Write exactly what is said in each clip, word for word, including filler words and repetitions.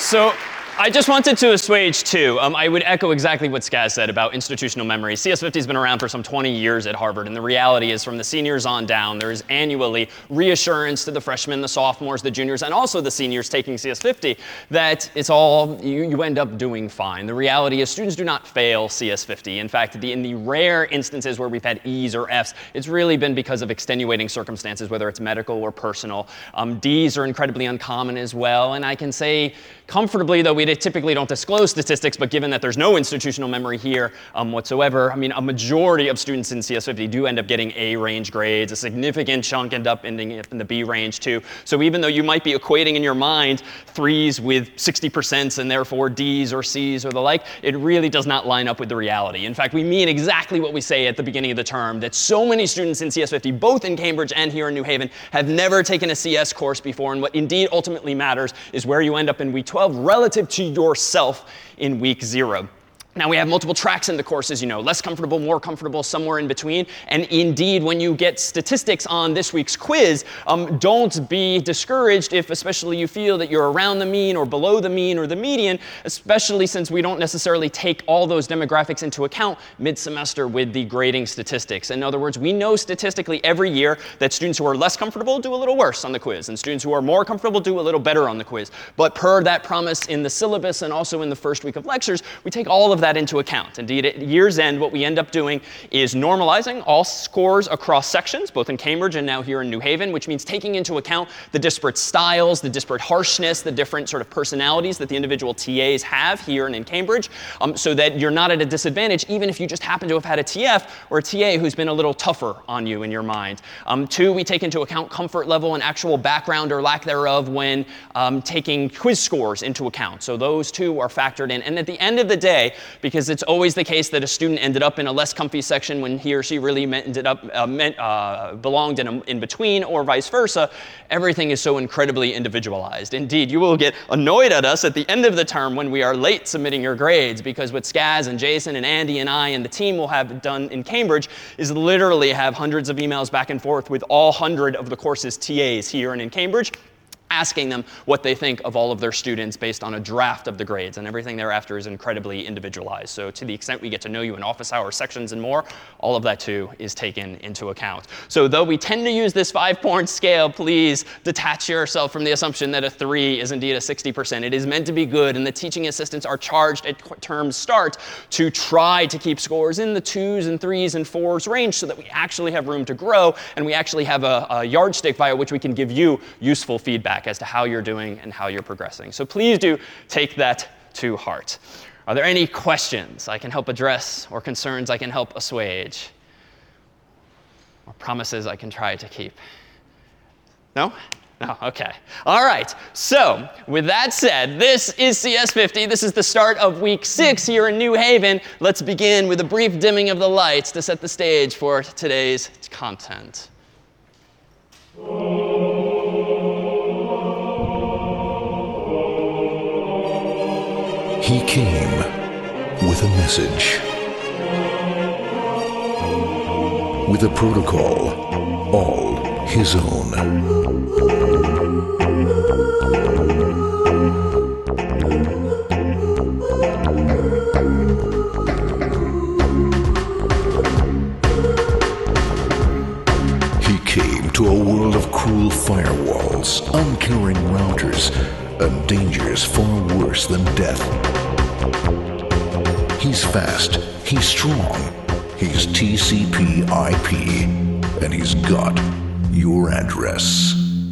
So I just wanted to assuage, too. Um, I would echo exactly what Skaz said about institutional memory. C S fifty has been around for some twenty years at Harvard, and the reality is from the seniors on down, there is annually reassurance to the freshmen, the sophomores, the juniors, and also the seniors taking C S fifty that it's all, you, you end up doing fine. The reality is students do not fail C S fifty. In fact, the, in the rare instances where we've had E's or F's, it's really been because of extenuating circumstances, whether it's medical or personal. Um, D's are incredibly uncommon as well, and I can say comfortably, though we typically don't disclose statistics, but given that there's no institutional memory here um, whatsoever, I mean, a majority of students in C S fifty do end up getting A range grades. A significant chunk end up ending up in the B range, too. So even though you might be equating in your mind threes with sixty percent and therefore D's or C's or the like, it really does not line up with the reality. In fact, we mean exactly what we say at the beginning of the term, that so many students in C S fifty, both in Cambridge and here in New Haven, have never taken a C S course before. And what indeed ultimately matters is where you end up in week twelve relative to yourself in week zero. Now, we have multiple tracks in the course, as you know, less comfortable, more comfortable, somewhere in between. And indeed, when you get statistics on this week's quiz, um, don't be discouraged if especially you feel that you're around the mean or below the mean or the median, especially since we don't necessarily take all those demographics into account mid-semester with the grading statistics. In other words, we know statistically every year that students who are less comfortable do a little worse on the quiz, and students who are more comfortable do a little better on the quiz. But per that promise in the syllabus and also in the first week of lectures, we take all of that into account. Indeed, at year's end, what we end up doing is normalizing all scores across sections, both in Cambridge and now here in New Haven, which means taking into account the disparate styles, the disparate harshness, the different sort of personalities that the individual T As have here and in Cambridge, um, so that you're not at a disadvantage, even if you just happen to have had a T F or a T A who's been a little tougher on you in your mind. Um, two, we take into account comfort level and actual background or lack thereof when um, taking quiz scores into account. So those two are factored in. And at the end of the day, because it's always the case that a student ended up in a less comfy section when he or she really meant, ended up uh, meant, uh, belonged in, a, in between, or vice versa, everything is so incredibly individualized. Indeed, you will get annoyed at us at the end of the term when we are late submitting your grades, because what Skaz and Jason and Andy and I and the team will have done in Cambridge is literally have hundreds of emails back and forth with all hundred of the course's T As here and in Cambridge, asking them what they think of all of their students based on a draft of the grades. And everything thereafter is incredibly individualized. So to the extent we get to know you in office hour sections and more, all of that too is taken into account. So though we tend to use this five-point scale, please detach yourself from the assumption that a three is indeed a sixty percent. It is meant to be good, and the teaching assistants are charged at term start to try to keep scores in the twos and threes and fours range so that we actually have room to grow, and we actually have a, a yardstick via which we can give you useful feedback as to how you're doing and how you're progressing. So please do take that to heart. Are there any questions I can help address, or concerns I can help assuage, or promises I can try to keep? No? No, OK. All right. So with that said, this is C S fifty. This is the start of week six here in New Haven. Let's begin with a brief dimming of the lights to set the stage for today's content. He came with a message, with a protocol all his own. He came to a world of cruel firewalls, uncaring routers, and dangers far worse than death. He's fast, he's strong, he's T C P I P, and he's got your address.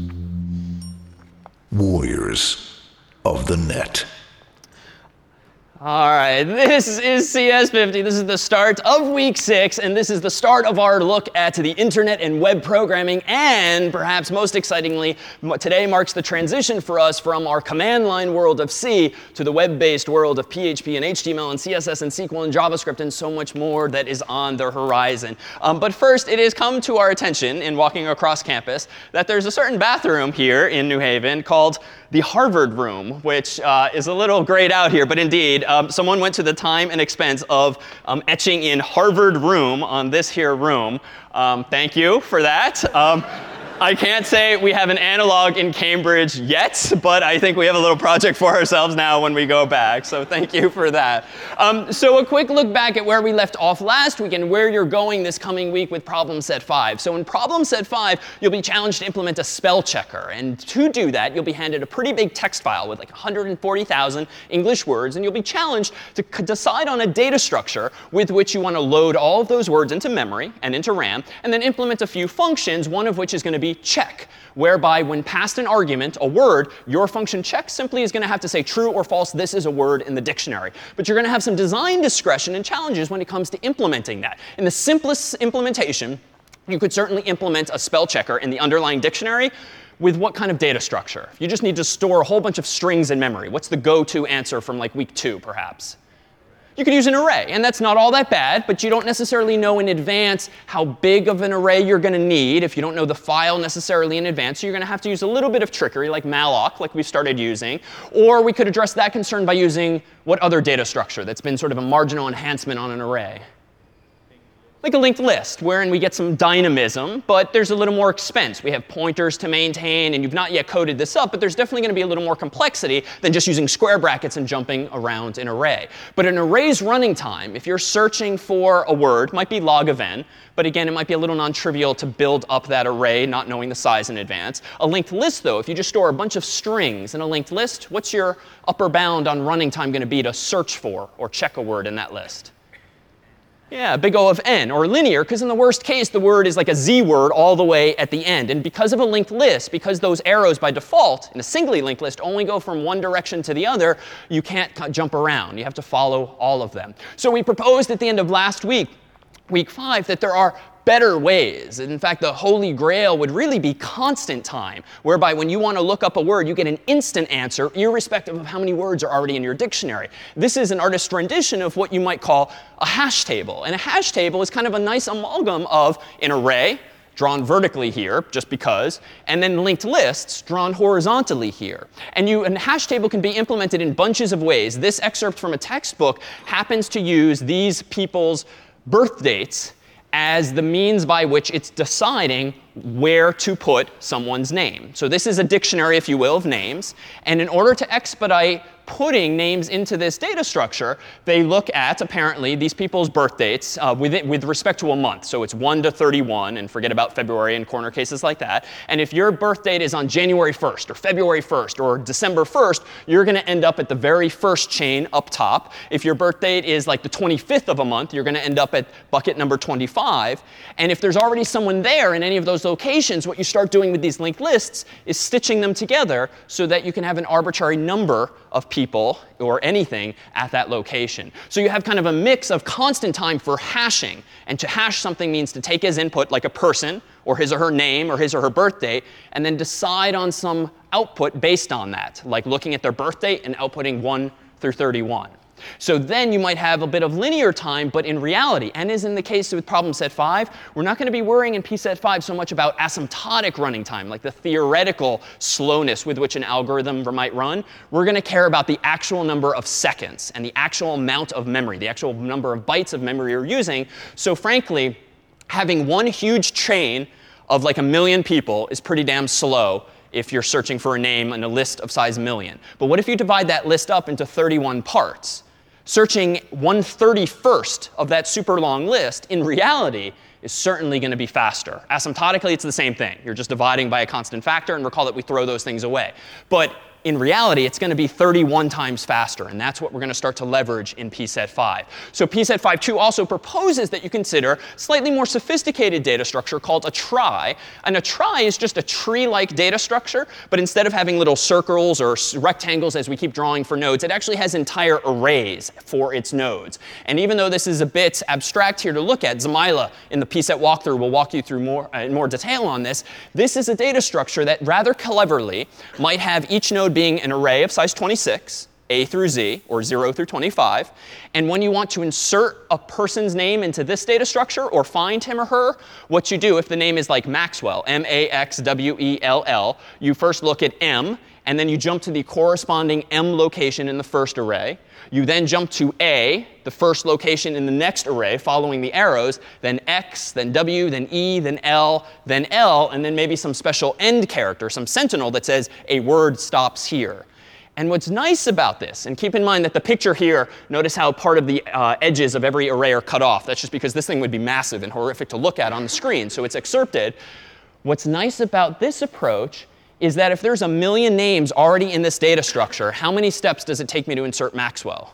Warriors of the Net. All right, this is C S fifty. This is the start of week six, and this is the start of our look at the internet and web programming. And perhaps most excitingly, today marks the transition for us from our command line world of C to the web-based world of P H P and H T M L and C S S and S Q L and JavaScript, and so much more that is on the horizon. Um, but first, it has come to our attention in walking across campus that there's a certain bathroom here in New Haven called the Harvard Room, which uh, is a little grayed out here, but indeed, um, someone went to the time and expense of um, etching in Harvard Room on this here room. Um, thank you for that. Um, I can't say we have an analog in Cambridge yet, but I think we have a little project for ourselves now when we go back. So thank you for that. Um, so a quick look back at where we left off last week and where you're going this coming week with problem set five. So in problem set five, you'll be challenged to implement a spell checker. And to do that, you'll be handed a pretty big text file with like one hundred forty thousand English words. And you'll be challenged to c- decide on a data structure with which you want to load all of those words into memory and into RAM, and then implement a few functions, one of which is going to be check, whereby when passed an argument, a word, your function check simply is going to have to say true or false, this is a word in the dictionary. But you're going to have some design discretion and challenges when it comes to implementing that. In the simplest implementation, you could certainly implement a spell checker in the underlying dictionary with what kind of data structure? You just need to store a whole bunch of strings in memory. What's the go-to answer from like week two, perhaps? You could use an array, and that's not all that bad, but you don't necessarily know in advance how big of an array you're going to need if you don't know the file necessarily in advance. So you're going to have to use a little bit of trickery, like malloc, like we started using. Or we could address that concern by using what other data structure that's been sort of a marginal enhancement on an array? Like a linked list, wherein we get some dynamism, but there's a little more expense. We have pointers to maintain, and you've not yet coded this up, but there's definitely going to be a little more complexity than just using square brackets and jumping around an array. But an array's running time, if you're searching for a word, might be log of n, but again, it might be a little non-trivial to build up that array, not knowing the size in advance. A linked list, though, if you just store a bunch of strings in a linked list, what's your upper bound on running time going to be to search for or check a word in that list? Yeah, big O of n, or linear, because in the worst case, the word is like a z word all the way at the end. And because of a linked list, because those arrows by default in a singly linked list only go from one direction to the other, you can't jump around. You have to follow all of them. So we proposed at the end of last week, week five, that there are better ways. In fact, the holy grail would really be constant time, whereby when you want to look up a word, you get an instant answer, irrespective of how many words are already in your dictionary. This is an artist's rendition of what you might call a hash table. And a hash table is kind of a nice amalgam of an array, drawn vertically here, just because, and then linked lists drawn horizontally here. And you, a hash table can be implemented in bunches of ways. This excerpt from a textbook happens to use these people's birth dates as the means by which it's deciding where to put someone's name. So this is a dictionary, if you will, of names. And in order to expedite putting names into this data structure, they look at, apparently, these people's birth dates uh, with, it, with respect to a month. So it's one to thirty-one, and forget about February and corner cases like that. And if your birth date is on January first, or February first, or December first, you're going to end up at the very first chain up top. If your birth date is like the twenty-fifth of a month, you're going to end up at bucket number twenty-five. And if there's already someone there in any of those locations, what you start doing with these linked lists is stitching them together so that you can have an arbitrary number of people or anything at that location. So you have kind of a mix of constant time for hashing. And to hash something means to take as input like a person or his or her name or his or her birth date, and then decide on some output based on that, like looking at their birth date and outputting one through thirty-one. So then you might have a bit of linear time, but in reality, and as in the case with problem set five, we're not going to be worrying in P set five so much about asymptotic running time, like the theoretical slowness with which an algorithm might run. We're going to care about the actual number of seconds and the actual amount of memory, the actual number of bytes of memory you're using. So frankly, having one huge chain of like a million people is pretty damn slow if you're searching for a name in a list of size million. But what if you divide that list up into thirty-one parts? Searching one thirty-first of that super long list, in reality, is certainly going to be faster. Asymptotically, it's the same thing. You're just dividing by a constant factor, and recall that we throw those things away. But in reality, it's going to be thirty-one times faster, and that's what we're going to start to leverage in P set five. So P set five two also proposes that you consider slightly more sophisticated data structure called a trie. And a trie is just a tree-like data structure, but instead of having little circles or rectangles as we keep drawing for nodes, it actually has entire arrays for its nodes. And even though this is a bit abstract here to look at, Zamila in the P set walkthrough will walk you through more, uh, in more detail on this. This is a data structure that rather cleverly might have each node being an array of size twenty-six, A through Z, or zero through twenty-five. And when you want to insert a person's name into this data structure or find him or her, what you do, if the name is like Maxwell, M A X W E L L, you first look at M, and then you jump to the corresponding M location in the first array. You then jump to A, the first location in the next array, following the arrows, then X, then W, then E, then L, then L, and then maybe some special end character, some sentinel that says a word stops here. And what's nice about this, and keep in mind that the picture here, notice how part of the uh, edges of every array are cut off. That's just because this thing would be massive and horrific to look at on the screen, so it's excerpted. What's nice about this approach is that if there's a million names already in this data structure, how many steps does it take me to insert Maxwell?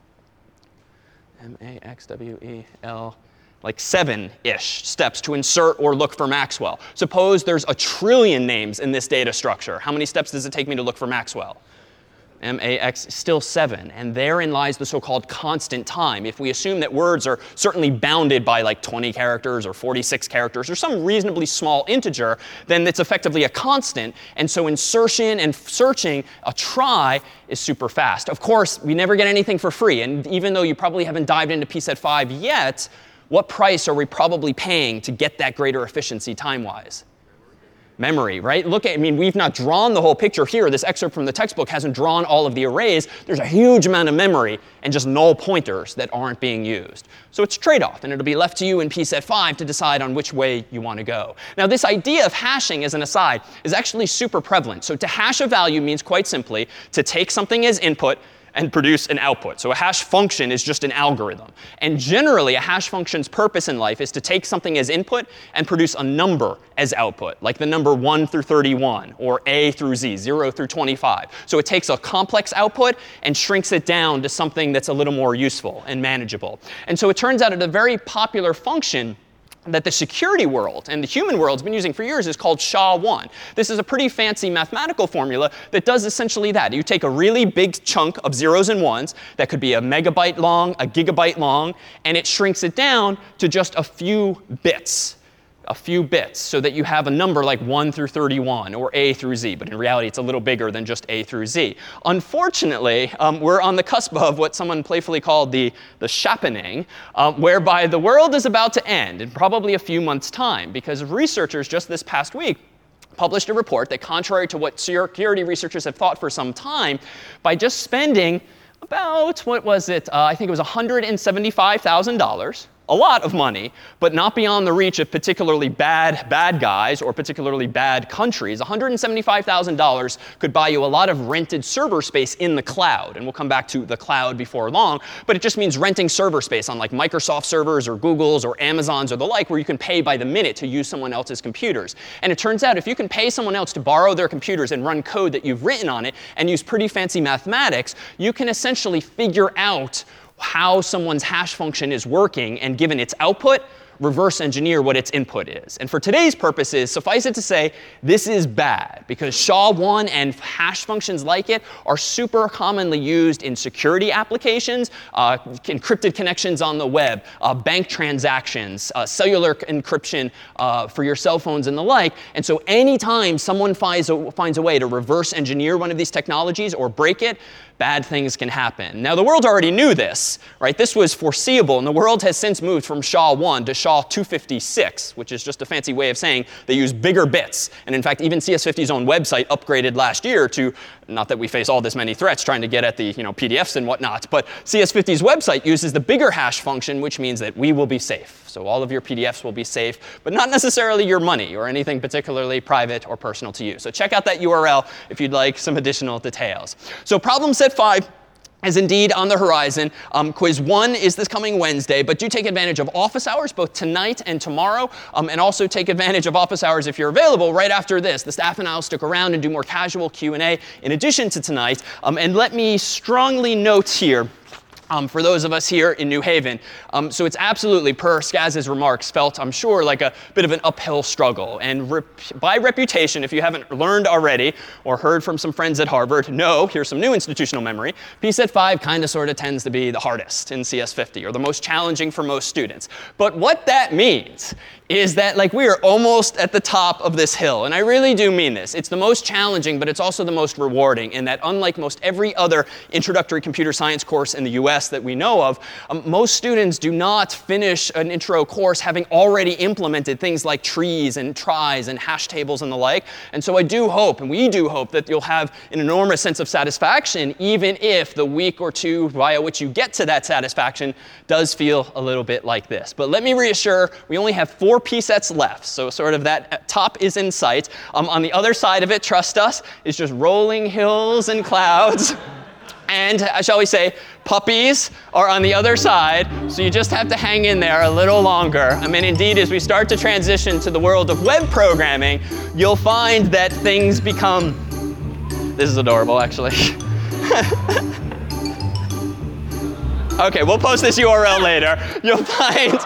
M A X W E L, like seven-ish steps to insert or look for Maxwell. Suppose there's a trillion names in this data structure. How many steps does it take me to look for Maxwell? M A X, still seven. And therein lies the so-called constant time. If we assume that words are certainly bounded by like twenty characters or forty-six characters or some reasonably small integer, then it's effectively a constant. And so insertion and searching a trie is super fast. Of course, we never get anything for free. And even though you probably haven't dived into P SET five yet, what price are we probably paying to get that greater efficiency time-wise? Memory, right? Look at, I mean, we've not drawn the whole picture here. This excerpt from the textbook hasn't drawn all of the arrays. There's a huge amount of memory and just null pointers that aren't being used. So it's a trade-off, and it'll be left to you in P SET five to decide on which way you want to go. Now, this idea of hashing, as an aside, is actually super prevalent. So to hash a value means quite simply to take something as input and produce an output. So a hash function is just an algorithm. And generally, a hash function's purpose in life is to take something as input and produce a number as output, like the number one through thirty-one, or A through Z, zero through twenty-five. So it takes a complex output and shrinks it down to something that's a little more useful and manageable. And so it turns out that a very popular function that the security world and the human world has been using for years is called S H A one. This is a pretty fancy mathematical formula that does essentially that. You take a really big chunk of zeros and ones that could be a megabyte long, a gigabyte long, and it shrinks it down to just a few bits. A few bits, so that you have a number like one through thirty-one or A through Z. But in reality, it's a little bigger than just A through Z. Unfortunately, um, we're on the cusp of what someone playfully called the, the shappening, um, whereby the world is about to end in probably a few months' time, because researchers just this past week published a report that, contrary to what security researchers have thought for some time, by just spending about, what was it, uh, I think it was one hundred seventy-five thousand dollars, a lot of money, but not beyond the reach of particularly bad bad guys or particularly bad countries. one hundred seventy-five thousand dollars could buy you a lot of rented server space in the cloud. And we'll come back to the cloud before long. But it just means renting server space on like Microsoft servers or Google's or Amazon's or the like, where you can pay by the minute to use someone else's computers. And it turns out if you can pay someone else to borrow their computers and run code that you've written on it and use pretty fancy mathematics, you can essentially figure out how someone's hash function is working, and given its output, reverse engineer what its input is. And for today's purposes, suffice it to say, this is bad, because S H A one and hash functions like it are super commonly used in security applications, uh, encrypted connections on the web, uh, bank transactions, uh, cellular encryption uh, for your cell phones and the like. And so anytime someone finds a, finds a way to reverse engineer one of these technologies or break it, bad things can happen. Now, the world already knew this, right? This was foreseeable, and the world has since moved from S H A one to S H A two fifty-six, which is just a fancy way of saying they use bigger bits. And in fact, even C S fifty's own website upgraded last year to, not that we face all this many threats trying to get at the you know, P D Fs and whatnot, but C S fifty's website uses the bigger hash function, which means that we will be safe. So all of your P D Fs will be safe, but not necessarily your money or anything particularly private or personal to you. So check out that U R L if you'd like some additional details. So problem set five is indeed on the horizon. Um, quiz one is this coming Wednesday, but do take advantage of office hours both tonight and tomorrow, um, and also take advantage of office hours if you're available right after this. The staff and I will stick around and do more casual Q and A in addition to tonight. Um, and let me strongly note here, Um, for those of us here in New Haven. Um, so it's absolutely, per Skaz's remarks, felt, I'm sure, like a bit of an uphill struggle. And rep by reputation, if you haven't learned already or heard from some friends at Harvard, no, here's some new institutional memory. P SET five kind of sort of tends to be the hardest in C S fifty, or the most challenging for most students. But what that means is that like we are almost at the top of this hill. And I really do mean this. It's the most challenging, but it's also the most rewarding, in that unlike most every other introductory computer science course in the U S that we know of, um, most students do not finish an intro course having already implemented things like trees and tries and hash tables and the like. And so I do hope, and we do hope, that you'll have an enormous sense of satisfaction, even if the week or two via which you get to that satisfaction does feel a little bit like this. But let me reassure, we only have four P sets left. So sort of that top is in sight. Um, on the other side of it, trust us, is just rolling hills and clouds. And, uh, shall we say, puppies are on the other side, so you just have to hang in there a little longer. I mean, indeed, as we start to transition to the world of web programming, you'll find that things become, this is adorable, actually. OK, we'll post this U R L later. You'll find,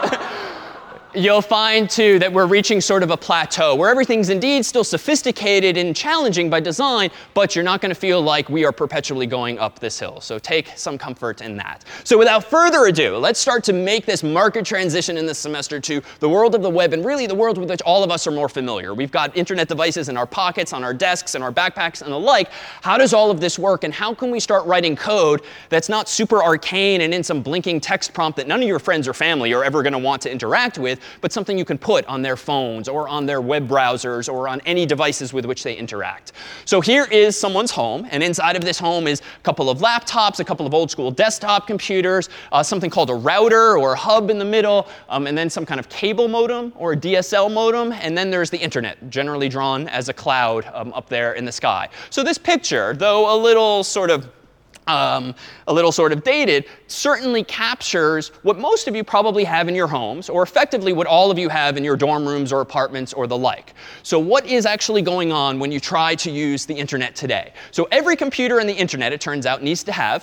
you'll find, too, that we're reaching sort of a plateau where everything's indeed still sophisticated and challenging by design, but you're not going to feel like we are perpetually going up this hill. So take some comfort in that. So without further ado, let's start to make this marked transition in this semester to the world of the web, and really the world with which all of us are more familiar. We've got internet devices in our pockets, on our desks, and our backpacks, and the like. How does all of this work, and how can we start writing code that's not super arcane and in some blinking text prompt that none of your friends or family are ever going to want to interact with, but something you can put on their phones or on their web browsers or on any devices with which they interact? So here is someone's home, and inside of this home is a couple of laptops, a couple of old school desktop computers, uh, something called a router or a hub in the middle, um, and then some kind of cable modem or a D S L modem, and then there's the internet, generally drawn as a cloud um, up there in the sky. So this picture, though a little sort of Um, a little sort of dated, certainly captures what most of you probably have in your homes, or effectively what all of you have in your dorm rooms or apartments or the like. So what is actually going on when you try to use the internet today? So every computer in the internet, it turns out, needs to have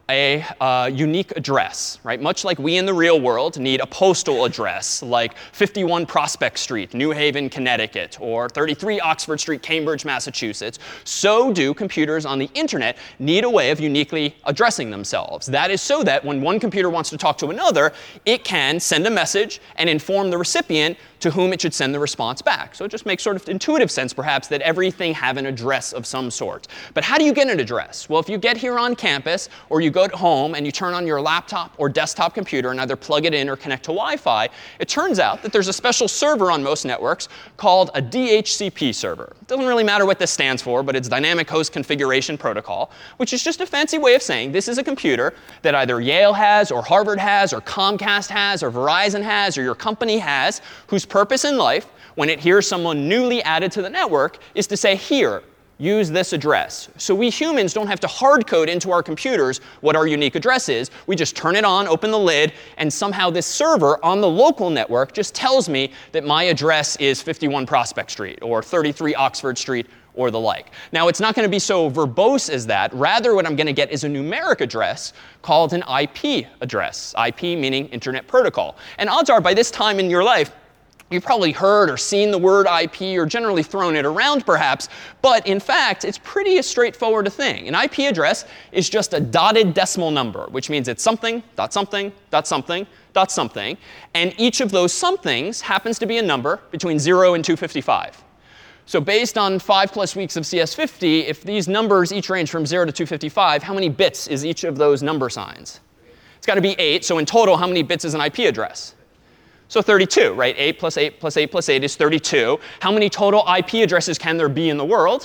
a uh, unique address, right? Much like we in the real world need a postal address, like fifty-one Prospect Street, New Haven, Connecticut, or thirty-three Oxford Street, Cambridge, Massachusetts, so do computers on the internet need a way of uniquely addressing themselves. That is so that when one computer wants to talk to another, it can send a message and inform the recipient to whom it should send the response back. So it just makes sort of intuitive sense, perhaps, that everything have an address of some sort. But how do you get an address? Well, if you get here on campus, or you go at home and you turn on your laptop or desktop computer and either plug it in or connect to Wi-Fi, it turns out that there's a special server on most networks called a D H C P server. It doesn't really matter what this stands for, but it's Dynamic Host Configuration Protocol, which is just a fancy way of saying this is a computer that either Yale has, or Harvard has, or Comcast has, or Verizon has, or your company has, whose purpose in life, when it hears someone newly added to the network, is to say, here, use this address. So we humans don't have to hard code into our computers what our unique address is. We just turn it on, open the lid, and somehow this server on the local network just tells me that my address is fifty-one Prospect Street, or thirty-three Oxford Street, or the like. Now, it's not going to be so verbose as that. Rather, what I'm going to get is a numeric address called an I P address. I P meaning Internet Protocol. And odds are, by this time in your life, you've probably heard or seen the word I P, or generally thrown it around, perhaps. But in fact, it's pretty a straightforward a thing. An I P address is just a dotted decimal number, which means it's something, dot something, dot something, dot something. And each of those somethings happens to be a number between zero and two fifty-five. So based on five plus weeks of C S fifty, if these numbers each range from zero to two fifty-five, how many bits is each of those number signs? It's got to be eight. So in total, how many bits is an I P address? So thirty-two, right? eight plus eight plus eight plus eight is thirty-two. How many total I P addresses can there be in the world?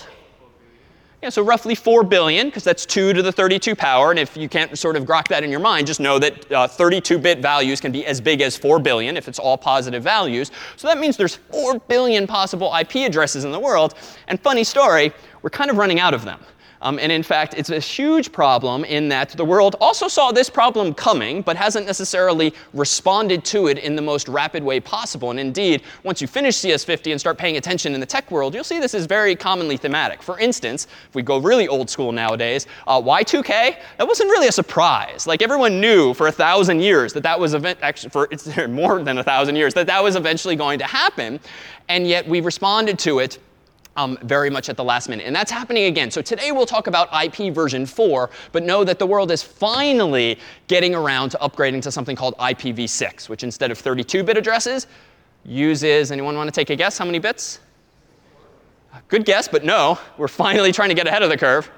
Yeah, so roughly four billion, because that's two to the thirty-two power. And if you can't sort of grok that in your mind, just know that uh, thirty-two bit values can be as big as four billion if it's all positive values. So that means there's four billion possible I P addresses in the world. And funny story, we're kind of running out of them. Um, and in fact, it's a huge problem in that the world also saw this problem coming, but hasn't necessarily responded to it in the most rapid way possible. And indeed, once you finish C S fifty and start paying attention in the tech world, you'll see this is very commonly thematic. For instance, if we go really old school nowadays, uh, Y two K, that wasn't really a surprise. Like everyone knew for a thousand years that that was event actually for it's more than a thousand years that that was eventually going to happen, and yet we responded to it Um, very much at the last minute. And that's happening again. So today we'll talk about I P version four, but know that the world is finally getting around to upgrading to something called I P v six, which instead of thirty-two bit addresses uses, anyone want to take a guess? How many bits? Good guess, but no. We're finally trying to get ahead of the curve.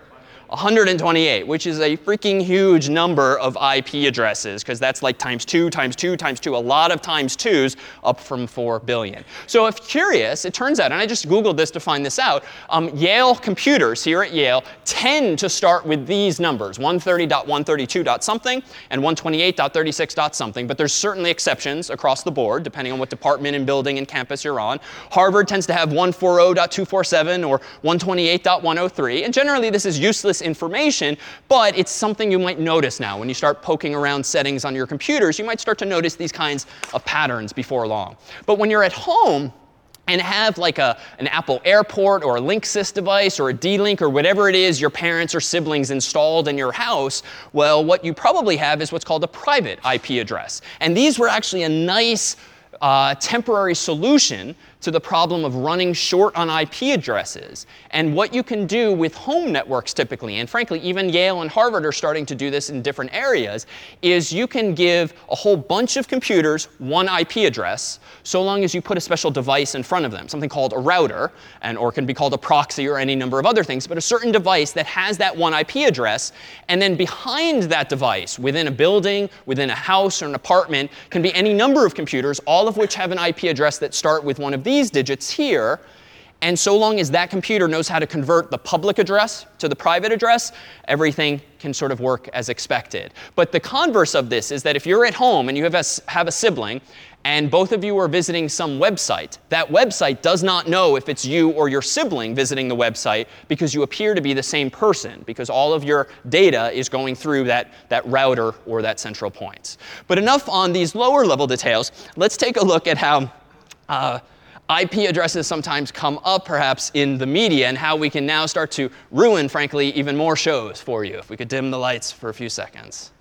one hundred twenty-eight, which is a freaking huge number of I P addresses, because that's like times two, times two, times two, a lot of times twos, up from four billion. So if curious, it turns out, and I just Googled this to find this out, um, Yale computers here at Yale tend to start with these numbers, one thirty dot one thirty-two dot something and one twenty-eight dot thirty-six dot something. But there's certainly exceptions across the board, depending on what department and building and campus you're on. Harvard tends to have one forty dot two forty-seven or one twenty-eight dot one oh three. And generally, this is useless information, but it's something you might notice now. When you start poking around settings on your computers, you might start to notice these kinds of patterns before long. But when you're at home and have like a, an Apple Airport or a Linksys device or a D-Link or whatever it is your parents or siblings installed in your house, well, what you probably have is what's called a private I P address. And these were actually a nice uh, temporary solution to the problem of running short on I P addresses. And what you can do with home networks typically, and frankly, even Yale and Harvard are starting to do this in different areas, is you can give a whole bunch of computers one I P address, so long as you put a special device in front of them, something called a router, and or can be called a proxy or any number of other things, but a certain device that has that one I P address. And then behind that device, within a building, within a house or an apartment, can be any number of computers, all of which have an I P address that start with one of these these digits here. And so long as that computer knows how to convert the public address to the private address, everything can sort of work as expected. But the converse of this is that if you're at home and you have a, have a sibling, and both of you are visiting some website, that website does not know if it's you or your sibling visiting the website, because you appear to be the same person, because all of your data is going through that, that router or that central point. But enough on these lower level details. Let's take a look at how uh, I P addresses sometimes come up perhaps in the media, and how we can now start to ruin, frankly, even more shows for you. If we could dim the lights for a few seconds.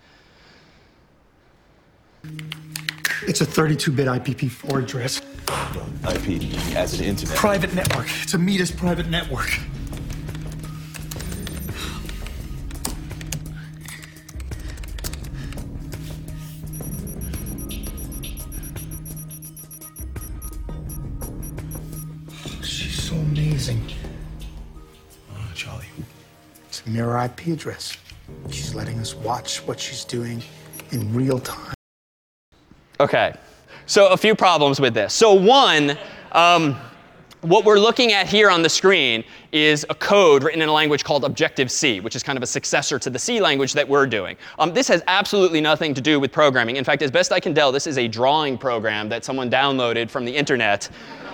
It's a thirty-two bit I P v four address. I P as an internet. Private network. It's a Metis private network. She's so amazing. Oh, Charlie. It's a mirror I P address. She's letting us watch what she's doing in real time. OK, so a few problems with this. So one, um, what we're looking at here on the screen is a code written in a language called Objective-C, which is kind of a successor to the C language that we're doing. Um, this has absolutely nothing to do with programming. In fact, as best I can tell, this is a drawing program that someone downloaded from the internet.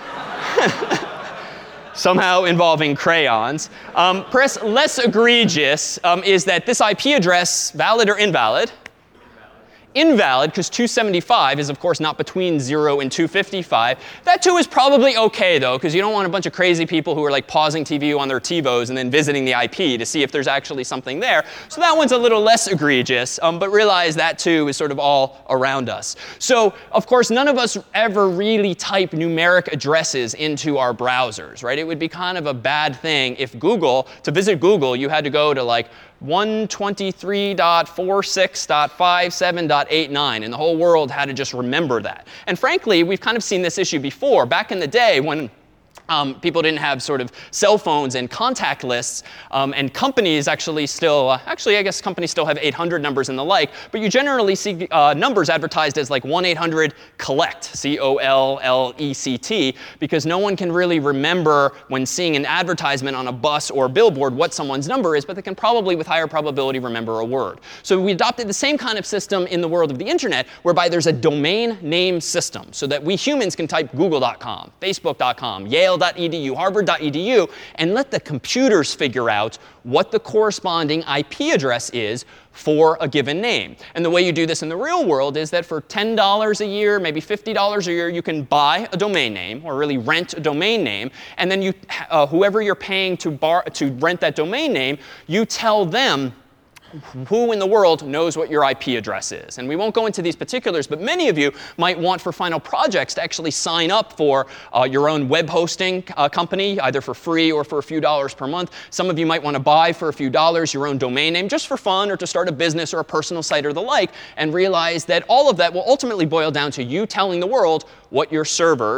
Somehow involving crayons. Um, perhaps less egregious um, is that this I P address, valid or invalid? Invalid, because two seventy-five is, of course, not between zero and two fifty-five. That, too, is probably OK, though, because you don't want a bunch of crazy people who are like pausing T V on their TiVos and then visiting the I P to see if there's actually something there. So that one's a little less egregious, um, but realize that, too, is sort of all around us. So, of course, none of us ever really type numeric addresses into our browsers, right? It would be kind of a bad thing if Google, to visit Google, you had to go to like one twenty-three dot forty-six dot fifty-seven dot eighty-nine, and the whole world had to just remember that. And frankly, we've kind of seen this issue before. Back in the day when Um, people didn't have sort of cell phones and contact lists, um, and companies actually still, uh, actually I guess companies still have eight hundred numbers and the like, but you generally see uh, numbers advertised as like one eight hundred collect, C O L L E C T, because no one can really remember when seeing an advertisement on a bus or billboard what someone's number is, but they can probably with higher probability remember a word. So we adopted the same kind of system in the world of the internet, whereby there's a domain name system, so that we humans can type google dot com, facebook dot com, Yale dot E D U, harvard dot E D U, and let the computers figure out what the corresponding I P address is for a given name. And the way you do this in the real world is that for ten dollars a year, maybe fifty dollars a year, you can buy a domain name, or really rent a domain name, and then you, uh, whoever you're paying to, bar to rent that domain name, you tell them who in the world knows what your I P address is. And we won't go into these particulars, but many of you might want for final projects to actually sign up for uh, your own web hosting uh, company, either for free or for a few dollars per month. Some of you might want to buy for a few dollars your own domain name just for fun, or to start a business or a personal site or the like, and realize that all of that will ultimately boil down to you telling the world what your servers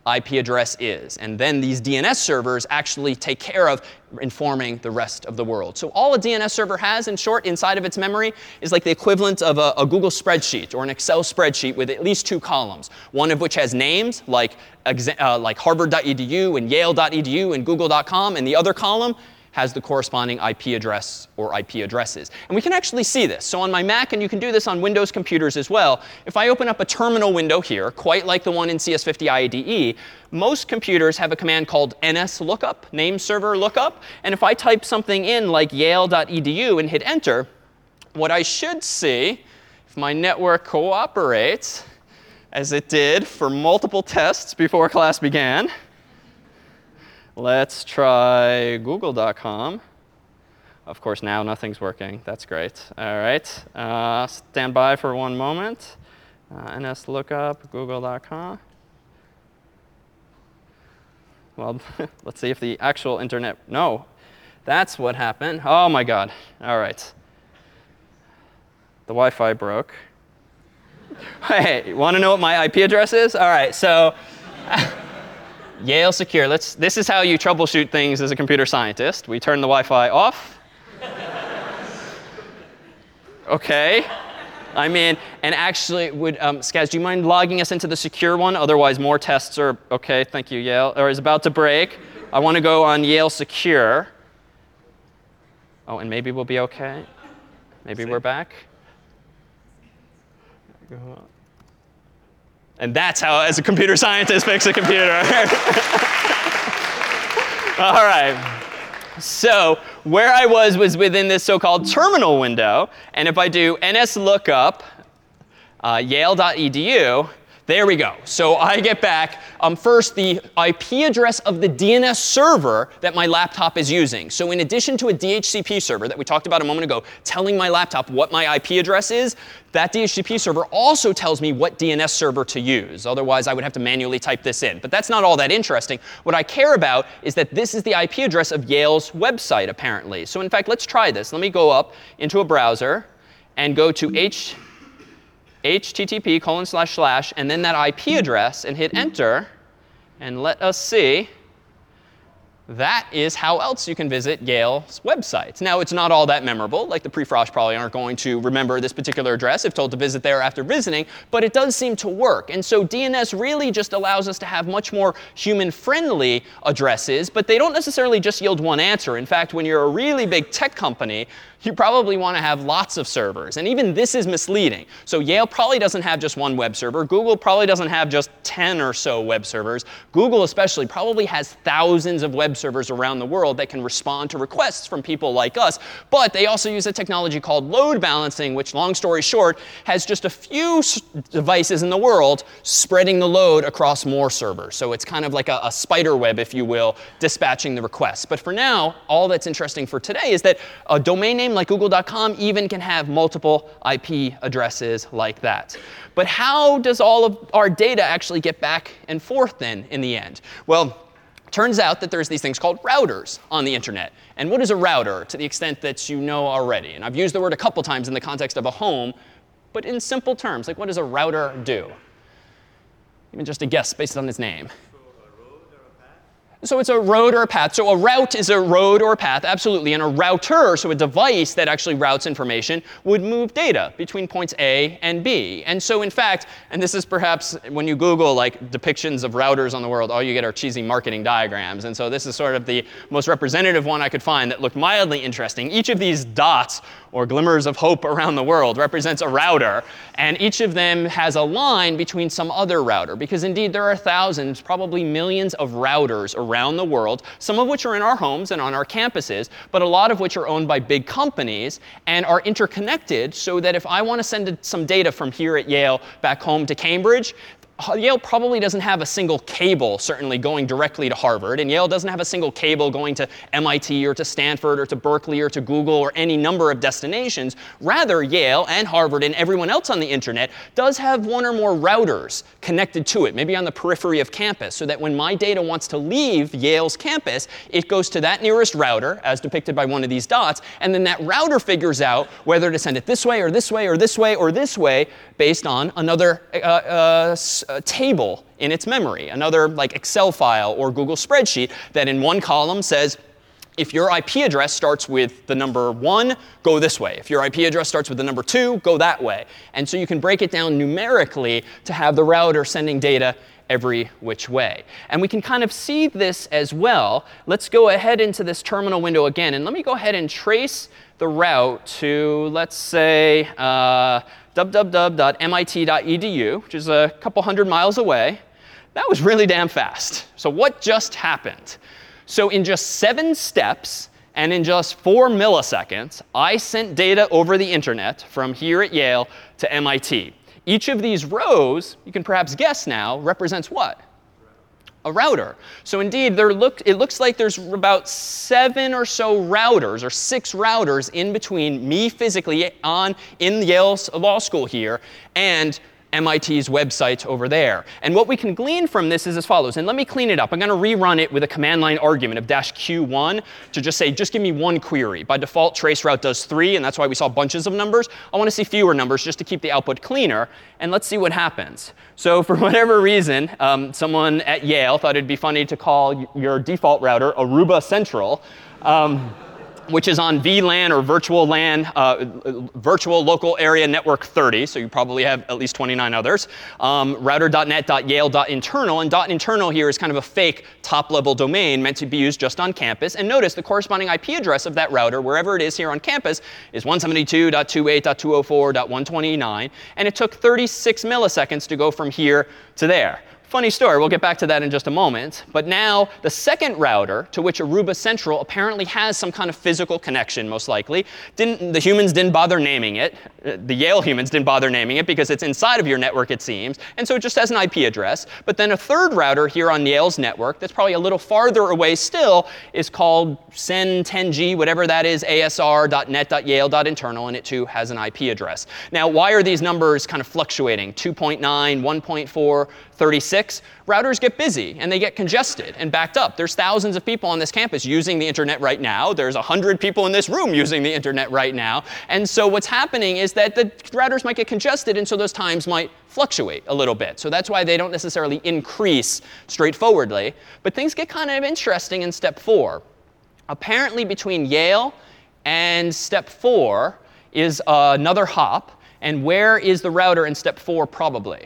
I P address is. And then these D N S servers actually take care of informing the rest of the world. So all a D N S server has, in short, inside of its memory is like the equivalent of a, a Google spreadsheet or an Excel spreadsheet with at least two columns, one of which has names like, uh, like harvard dot e d u and yale dot e d u and google dot com, and the other column has the corresponding I P address or I P addresses. And we can actually see this. So on my Mac, and you can do this on Windows computers as well, if I open up a terminal window here, quite like the one in C S fifty I A D E, most computers have a command called nslookup, name server lookup. And if I type something in like yale dot e d u and hit enter, what I should see, if my network cooperates, as it did for multiple tests before class began, let's try google dot com. Of course, now nothing's working. That's great. All right. Uh, stand by for one moment. Uh, nslookup, google dot com. Well, let's see if the actual internet. No, that's what happened. Oh, my God. All right. The Wi-Fi broke. Hey, you want to know what my I P address is? All right. So Yale Secure. Let's, this is how you troubleshoot things as a computer scientist. We turn the Wi-Fi off. OK. I mean, and actually, would um, Skaz, do you mind logging us into the secure one? Otherwise, more tests are OK. Thank you, Yale. Or is about to break. I want to go on Yale Secure. Oh, and maybe we'll be OK. Maybe we're back. And that's how, as a computer scientist, fix a computer. All right. So where I was was within this so-called terminal window. And if I do nslookup uh, yale dot e d u, there we go. So I get back um, first the I P address of the D N S server that my laptop is using. So in addition to a D H C P server that we talked about a moment ago telling my laptop what my I P address is, that D H C P server also tells me what D N S server to use. Otherwise, I would have to manually type this in. But that's not all that interesting. What I care about is that this is the I P address of Yale's website, apparently. So in fact, let's try this. Let me go up into a browser and go to H. http colon slash slash and then that I P address and hit enter. And let us see. That is how else you can visit Yale's website. Now, it's not all that memorable. Like the pre-frosh probably aren't going to remember this particular address if told to visit there after visiting. But it does seem to work. And so D N S really just allows us to have much more human-friendly addresses. But they don't necessarily just yield one answer. In fact, when you're a really big tech company, you probably want to have lots of servers. And even this is misleading. So Yale probably doesn't have just one web server. Google probably doesn't have just ten or so web servers. Google especially probably has thousands of web servers around the world that can respond to requests from people like us. But they also use a technology called load balancing, which, long story short, has just a few devices in the world spreading the load across more servers. So it's kind of like a, a spider web, if you will, dispatching the requests. But for now, all that's interesting for today is that a domain name like google dot com even can have multiple I P addresses like that. But how does all of our data actually get back and forth then in the end? Well, turns out that there's these things called routers on the internet. And what is a router, to the extent that you know already? And I've used the word a couple times in the context of a home, but in simple terms, like what does a router do? Even just a guess based on its name. So it's a road or a path. So a route is a road or a path, absolutely. And a router, so a device that actually routes information, would move data between points A and B. And so in fact, and this is perhaps when you Google like depictions of routers on the world, all you get are cheesy marketing diagrams. And so this is sort of the most representative one I could find that looked mildly interesting. Each of these dots or glimmers of hope around the world represents a router. And each of them has a line between some other router. Because indeed, there are thousands, probably millions of routers around the world, some of which are in our homes and on our campuses, but a lot of which are owned by big companies and are interconnected so that if I want to send some data from here at Yale back home to Cambridge, Yale probably doesn't have a single cable, certainly, going directly to Harvard. And Yale doesn't have a single cable going to M I T or to Stanford or to Berkeley or to Google or any number of destinations. Rather, Yale and Harvard and everyone else on the internet does have one or more routers connected to it, maybe on the periphery of campus, so that when my data wants to leave Yale's campus, it goes to that nearest router, as depicted by one of these dots. And then that router figures out whether to send it this way or this way or this way or this way based on another uh, uh, a table in its memory, another like Excel file or Google spreadsheet that in one column says, if your I P address starts with the number one, go this way. If your I P address starts with the number two, go that way. And so you can break it down numerically to have the router sending data every which way. And we can kind of see this as well. Let's go ahead into this terminal window again. And let me go ahead and trace the route to, let's say, uh, w w w dot m i t dot e d u, which is a couple hundred miles away. That was really damn fast. So what just happened? So in just seven steps and in just four milliseconds, I sent data over the internet from here at Yale to M I T. Each of these rows, you can perhaps guess now, represents what? A router. So indeed, there look, it looks like there's about seven or so routers, or six routers in between me physically on in Yale Law School here and M I T's website over there. And what we can glean from this is as follows. And let me clean it up. I'm going to rerun it with a command line argument of dash Q one to just say, just give me one query. By default, traceroute does three, and that's why we saw bunches of numbers. I want to see fewer numbers just to keep the output cleaner. And let's see what happens. So for whatever reason, um, someone at Yale thought it'd be funny to call your default router Aruba Central. Um, which is on V LAN or virtual LAN, uh, virtual local area network thirty. So you probably have at least twenty-nine others. Um, router dot net dot yale dot internal. And .internal here is kind of a fake top-level domain meant to be used just on campus. And notice the corresponding I P address of that router, wherever it is here on campus, is one seventy-two dot two eight dot two oh four dot one twenty-nine. And it took thirty-six milliseconds to go from here to there. Funny story. We'll get back to that in just a moment. But now the second router, to which Aruba Central apparently has some kind of physical connection, most likely. Didn't, the humans didn't bother naming it. The Yale humans didn't bother naming it because it's inside of your network, it seems. And so it just has an I P address. But then a third router here on Yale's network that's probably a little farther away still is called S E N ten G, whatever that is, A S R dot net dot yale dot internal. And it too has an I P address. Now, why are these numbers kind of fluctuating? two point nine, one point four, thirty-six. Routers get busy and they get congested and backed up. There's thousands of people on this campus using the internet right now. There's one hundred people in this room using the internet right now. And so what's happening is that the routers might get congested, and so those times might fluctuate a little bit. So that's why they don't necessarily increase straightforwardly. But things get kind of interesting in step four. Apparently between Yale and step four is uh, another hop. And where is the router in step four probably?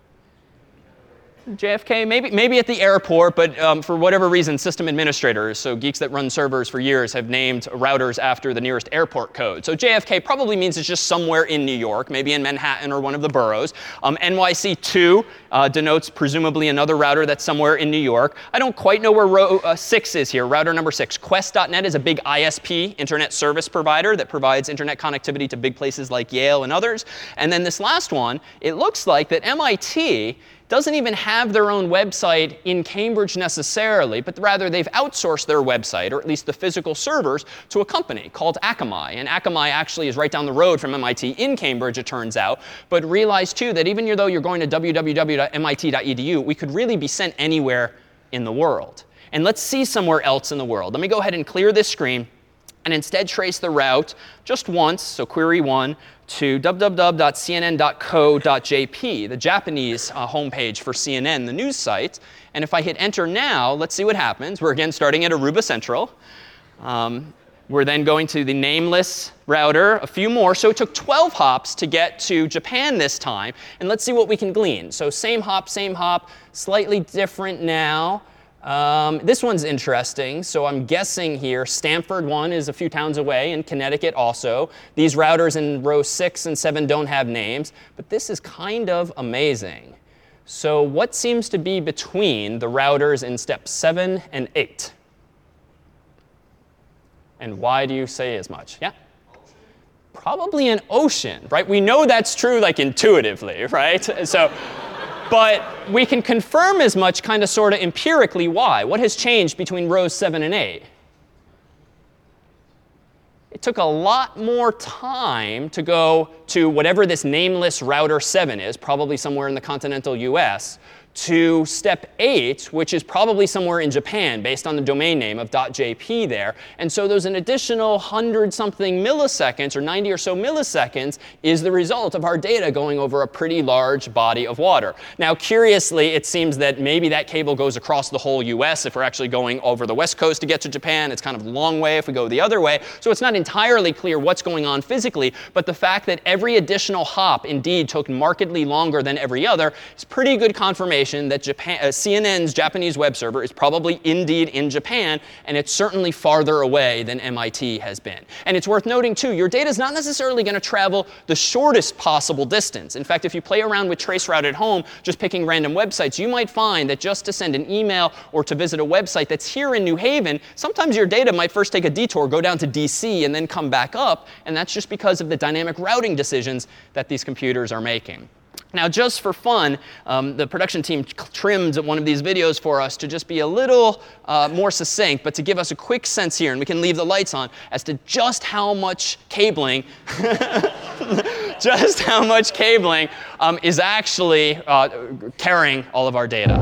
J F K, maybe, maybe at the airport, but um, for whatever reason, system administrators, so geeks that run servers for years, have named routers after the nearest airport code. So J F K probably means it's just somewhere in New York, maybe in Manhattan or one of the boroughs. Um, N Y C two uh, denotes presumably another router that's somewhere in New York. I don't quite know where row uh, six is here, router number six. Quest dot net is a big I S P, internet service provider, that provides internet connectivity to big places like Yale and others. And then this last one, it looks like that M I T doesn't even have their own website in Cambridge necessarily, but rather they've outsourced their website, or at least the physical servers, to a company called Akamai. And Akamai actually is right down the road from M I T in Cambridge, it turns out. But realize, too, that even though you're going to w w w dot m i t dot e d u, we could really be sent anywhere in the world. And let's see somewhere else in the world. Let me go ahead and clear this screen and instead trace the route just once, so query one, to w w w dot c n n dot co dot j p, the Japanese uh, homepage for C N N, the news site. And if I hit enter now, let's see what happens. We're again starting at Aruba Central. Um, we're then going to the nameless router, a few more. So it took twelve hops to get to Japan this time. And let's see what we can glean. So same hop, same hop, slightly different now. Um, this one's interesting. So I'm guessing here Stanford one is a few towns away, and Connecticut also. These routers in row six and seven don't have names. But this is kind of amazing. So what seems to be between the routers in step seven and eight? And why do you say as much? Yeah? Probably an ocean, right? We know that's true like intuitively, right? So. But we can confirm as much kind of sort of empirically. Why? What has changed between rows seven and eight? It took a lot more time to go to whatever this nameless router seven is, probably somewhere in the continental U S, to step eight, which is probably somewhere in Japan based on the domain name of .jp there. And so there's an additional one hundred something milliseconds, or ninety or so milliseconds, is the result of our data going over a pretty large body of water. Now, curiously, it seems that maybe that cable goes across the whole U S if we're actually going over the west coast to get to Japan. It's kind of a long way if we go the other way. So it's not entirely clear what's going on physically. But the fact that every additional hop indeed took markedly longer than every other is pretty good confirmation that Japan, uh, C N N's Japanese web server is probably indeed in Japan, and it's certainly farther away than M I T has been. And it's worth noting, too, your data is not necessarily going to travel the shortest possible distance. In fact, if you play around with traceroute at home, just picking random websites, you might find that just to send an email or to visit a website that's here in New Haven, sometimes your data might first take a detour, go down to D C, and then come back up. And that's just because of the dynamic routing decisions that these computers are making. Now, just for fun, um, the production team trimmed one of these videos for us to just be a little uh, more succinct, but to give us a quick sense here, and we can leave the lights on, as to just how much cabling, just how much cabling um, is actually uh, carrying all of our data.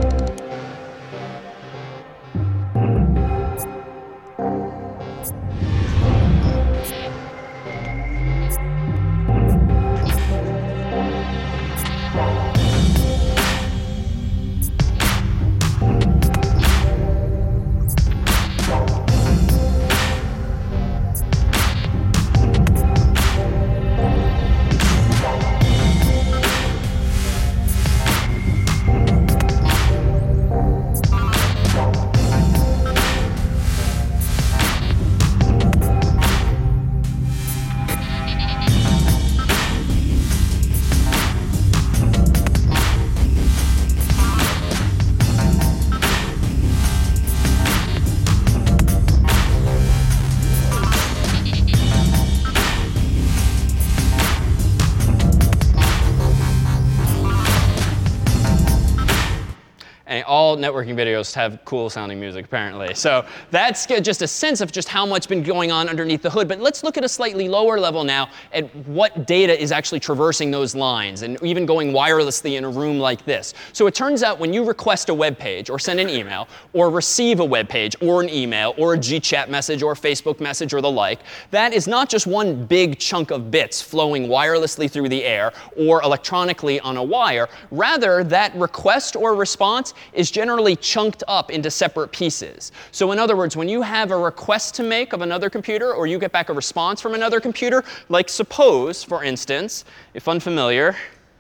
All networking videos have cool sounding music, apparently. So that's just a sense of just how much has been going on underneath the hood. But let's look at a slightly lower level now at what data is actually traversing those lines, and even going wirelessly in a room like this. So it turns out when you request a web page, or send an email, or receive a web page, or an email, or a G chat message, or a Facebook message, or the like, that is not just one big chunk of bits flowing wirelessly through the air or electronically on a wire. Rather, that request or response is generally chunked up into separate pieces. So in other words, when you have a request to make of another computer, or you get back a response from another computer, like suppose, for instance, if unfamiliar,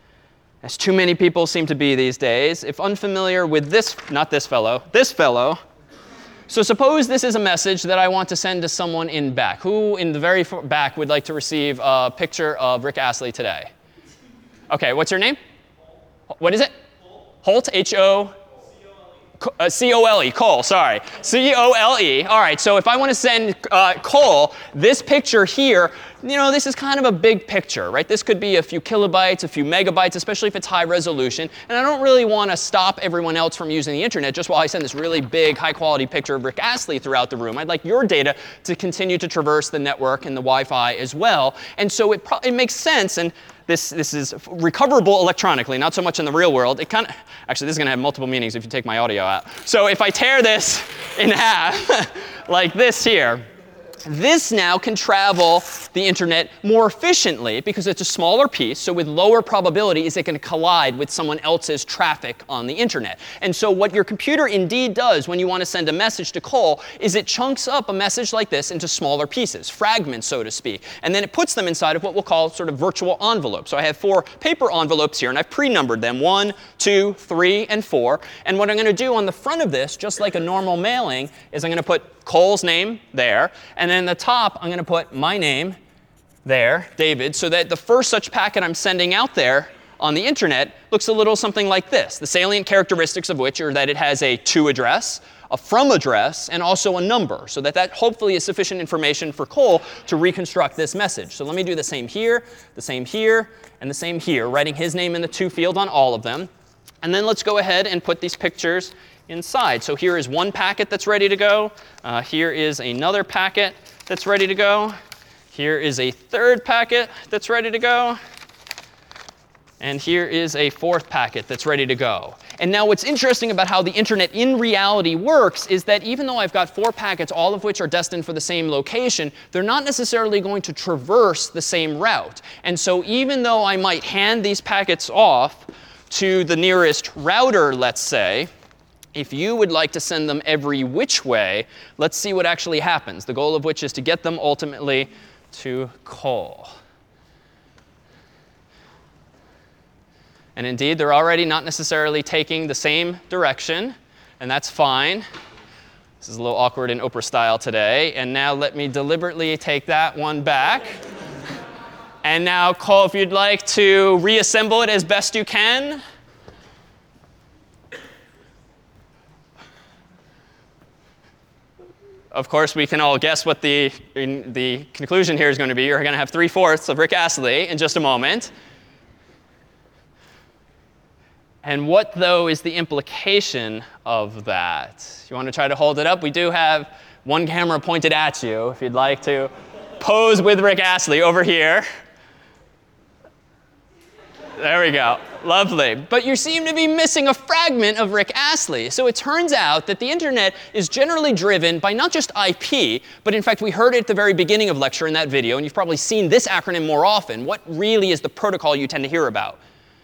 as too many people seem to be these days, if unfamiliar with this, not this fellow, this fellow. So suppose this is a message that I want to send to someone in back. Who in the very back would like to receive a picture of Rick Astley today? OK, what's your name? What is it? Holt, H O Uh, C O L E, Cole, sorry. C O L E. All right, so if I want to send uh, Cole this picture here, you know, this is kind of a big picture, right? This could be a few kilobytes, a few megabytes, especially if it's high resolution. And I don't really want to stop everyone else from using the internet just while I send this really big, high-quality picture of Rick Astley throughout the room. I'd like your data to continue to traverse the network and the Wi-Fi as well. And so it, pro- it makes sense. And This, this is recoverable electronically, not so much in the real world. It kind of, actually, this is going to have multiple meanings if you take my audio out. So if I tear this in half, like this here, this now can travel the internet more efficiently because it's a smaller piece. So with lower probability is it going to collide with someone else's traffic on the internet. And so what your computer indeed does when you want to send a message to Cole is it chunks up a message like this into smaller pieces, fragments, so to speak. And then it puts them inside of what we'll call sort of virtual envelopes. So I have four paper envelopes here, and I've pre-numbered them, one, two, three, and four. And what I'm going to do on the front of this, just like a normal mailing, is I'm going to put Cole's name there. And then at the top, I'm going to put my name there, David, so that the first such packet I'm sending out there on the internet looks a little something like this. The salient characteristics of which are that it has a to address, a from address, and also a number, so that that hopefully is sufficient information for Cole to reconstruct this message. So let me do the same here, the same here, and the same here, writing his name in the to field on all of them. And then let's go ahead and put these pictures inside. So here is one packet that's ready to go. Uh, here is another packet that's ready to go. Here is a third packet that's ready to go. And here is a fourth packet that's ready to go. And now what's interesting about how the internet in reality works is that even though I've got four packets, all of which are destined for the same location, they're not necessarily going to traverse the same route. And so even though I might hand these packets off to the nearest router, let's say, if you would like to send them every which way, let's see what actually happens. The goal of which is to get them ultimately to Cole. And indeed, they're already not necessarily taking the same direction, and that's fine. This is a little awkward in Oprah style today. And now let me deliberately take that one back. And now, Cole, if you'd like to reassemble it as best you can. Of course, we can all guess what the, the conclusion here is going to be. You're going to have three-fourths of Rick Astley in just a moment. And what, though, is the implication of that? You want to try to hold it up? We do have one camera pointed at you, if you'd like to pose with Rick Astley over here. There we go. Lovely. But you seem to be missing a fragment of Rick Astley. So it turns out that the internet is generally driven by not just I P, but in fact, we heard it at the very beginning of lecture in that video, and you've probably seen this acronym more often. What really is the protocol you tend to hear about?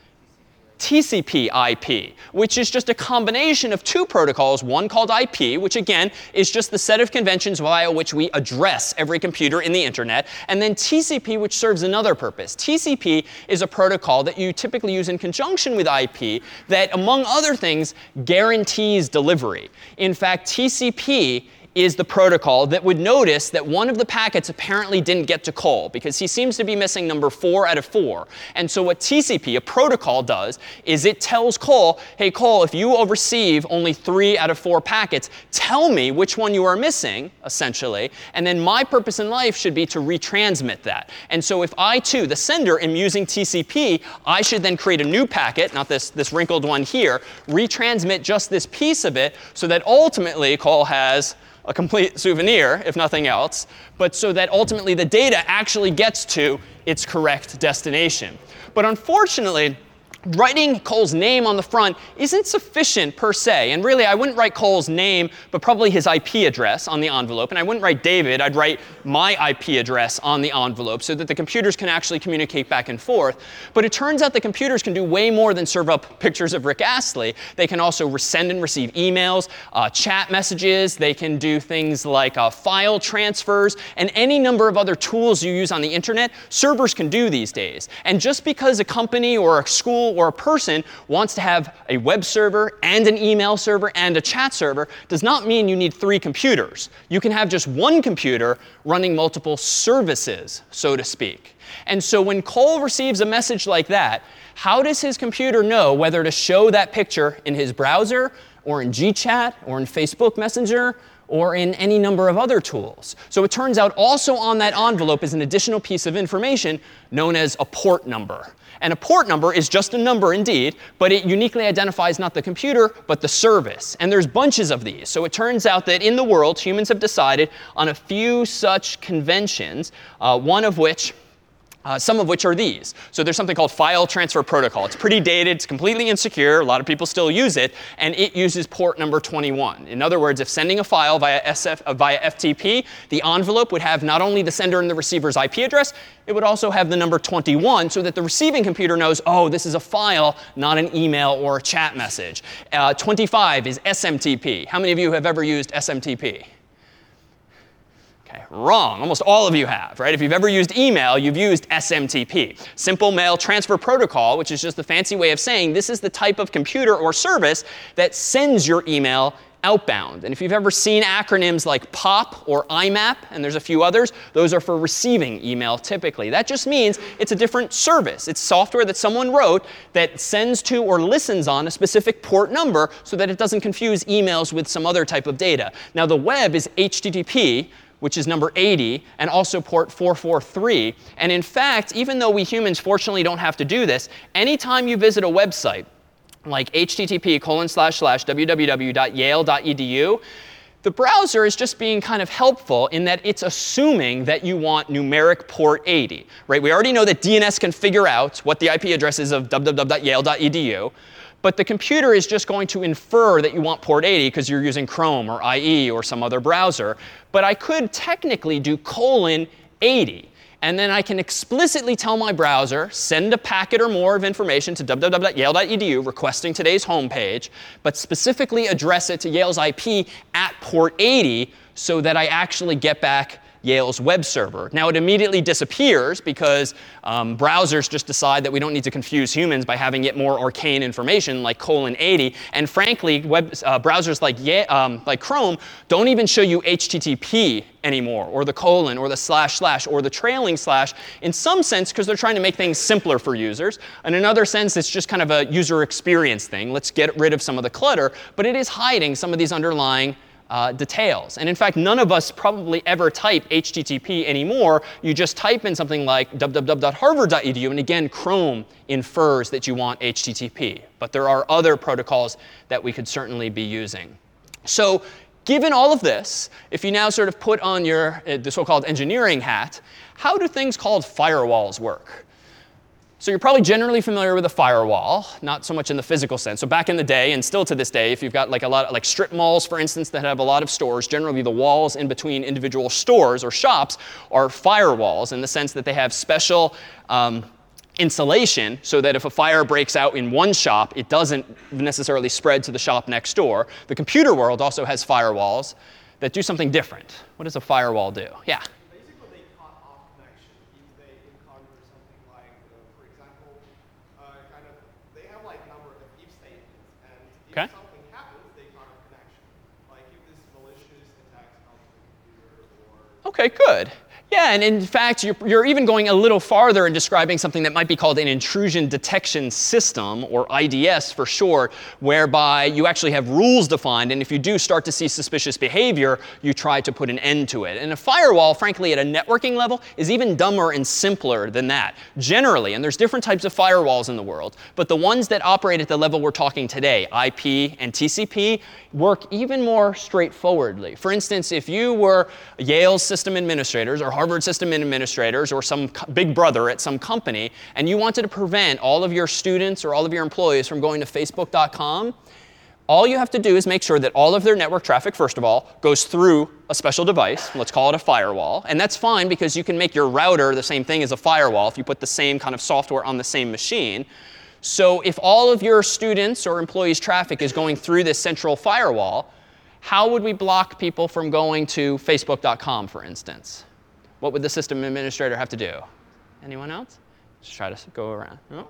T C P I P, which is just a combination of two protocols, one called I P, which again is just the set of conventions via which we address every computer in the internet, and then T C P, which serves another purpose. T C P is a protocol that you typically use in conjunction with I P that, among other things, guarantees delivery. In fact, T C P is the protocol that would notice that one of the packets apparently didn't get to Cole because he seems to be missing number four out of four. And so what T C P, a protocol, does is it tells Cole, hey, Cole, if you receive only three out of four packets, tell me which one you are missing, essentially. And then my purpose in life should be to retransmit that. And so if I, too, the sender, am using T C P, I should then create a new packet, not this, this wrinkled one here, retransmit just this piece of it so that ultimately Cole has a complete souvenir, if nothing else, but so that ultimately the data actually gets to its correct destination. But unfortunately, writing Cole's name on the front isn't sufficient per se. And really, I wouldn't write Cole's name, but probably his I P address on the envelope. And I wouldn't write David. I'd write my I P address on the envelope so that the computers can actually communicate back and forth. But it turns out the computers can do way more than serve up pictures of Rick Astley. They can also send and receive emails, uh, chat messages. They can do things like uh, file transfers, and any number of other tools you use on the internet, servers can do these days. And just because a company or a school or a person wants to have a web server and an email server and a chat server does not mean you need three computers. You can have just one computer running multiple services, so to speak. And so when Cole receives a message like that, how does his computer know whether to show that picture in his browser or in GChat or in Facebook Messenger or in any number of other tools? So it turns out also on that envelope is an additional piece of information known as a port number. And a port number is just a number indeed, but it uniquely identifies not the computer, but the service. And there's bunches of these. So it turns out that in the world, humans have decided on a few such conventions, uh, one of which Uh, some of which are these. So there's something called File Transfer Protocol. It's pretty dated. It's completely insecure. A lot of people still use it. And it uses port number twenty-one. In other words, if sending a file via, S F, uh, via F T P, the envelope would have not only the sender and the receiver's I P address, it would also have the number twenty-one so that the receiving computer knows, oh, this is a file, not an email or a chat message. Uh, twenty-five is S M T P. How many of you have ever used S M T P? Okay, wrong. Almost all of you have, right? If you've ever used email, you've used S M T P. Simple Mail Transfer Protocol, which is just the fancy way of saying this is the type of computer or service that sends your email outbound. And if you've ever seen acronyms like POP or I MAP, and there's a few others, those are for receiving email typically. That just means it's a different service. It's software that someone wrote that sends to or listens on a specific port number so that it doesn't confuse emails with some other type of data. Now the web is H T T P, which is number eighty, and also port four four three. And in fact, even though we humans fortunately don't have to do this, anytime you visit a website like H T T P colon slash slash www dot yale dot edu, The browser is just being kind of helpful in that it's assuming that you want numeric port eighty, right? We already know that D N S can figure out what the I P address is of w w w dot yale dot e d u. But the computer is just going to infer that you want port eighty because you're using Chrome or I E or some other browser. But I could technically do colon eighty. And then I can explicitly tell my browser, send a packet or more of information to w w w dot yale dot e d u requesting today's home page, but specifically address it to Yale's I P at port eighty so that I actually get back Yale's web server. Now, it immediately disappears because um, browsers just decide that we don't need to confuse humans by having yet more arcane information like colon eighty. And frankly, web uh, browsers like, yeah, um, like Chrome don't even show you H T T P anymore, or the colon, or the slash slash, or the trailing slash, in some sense because they're trying to make things simpler for users. In another sense, it's just kind of a user experience thing. Let's get rid of some of the clutter. But it is hiding some of these underlying Uh, details. And in fact, none of us probably ever type H T T P anymore. You just type in something like w w w dot harvard dot e d u, and again, Chrome infers that you want H T T P. But there are other protocols that we could certainly be using. So given all of this, if you now sort of put on your uh, the so-called engineering hat, how do things called firewalls work? So you're probably generally familiar with a firewall, not so much in the physical sense. So back in the day, and still to this day, if you've got like a lot of, like strip malls, for instance, that have a lot of stores, generally the walls in between individual stores or shops are firewalls in the sense that they have special um, insulation so that if a fire breaks out in one shop, it doesn't necessarily spread to the shop next door. The computer world also has firewalls that do something different. What does a firewall do? Yeah. Okay. If something happens, they cut off connection. Like if this malicious attacks come to the computer or... OK, good. Yeah, and in fact, you're, you're even going a little farther in describing something that might be called an intrusion detection system, or I D S for short, whereby you actually have rules defined. And if you do start to see suspicious behavior, you try to put an end to it. And a firewall, frankly, at a networking level, is even dumber and simpler than that. Generally, and there's different types of firewalls in the world, but the ones that operate at the level we're talking today, I P and T C P, work even more straightforwardly. For instance, if you were Yale's system administrators or Harvard system administrators or some big brother at some company, and you wanted to prevent all of your students or all of your employees from going to facebook dot com, all you have to do is make sure that all of their network traffic, first of all, goes through a special device. Let's call it a firewall. And that's fine because you can make your router the same thing as a firewall if you put the same kind of software on the same machine. So if all of your students or employees' traffic is going through this central firewall, how would we block people from going to facebook dot com, for instance? What would the system administrator have to do? Anyone else? Just try to go around. No?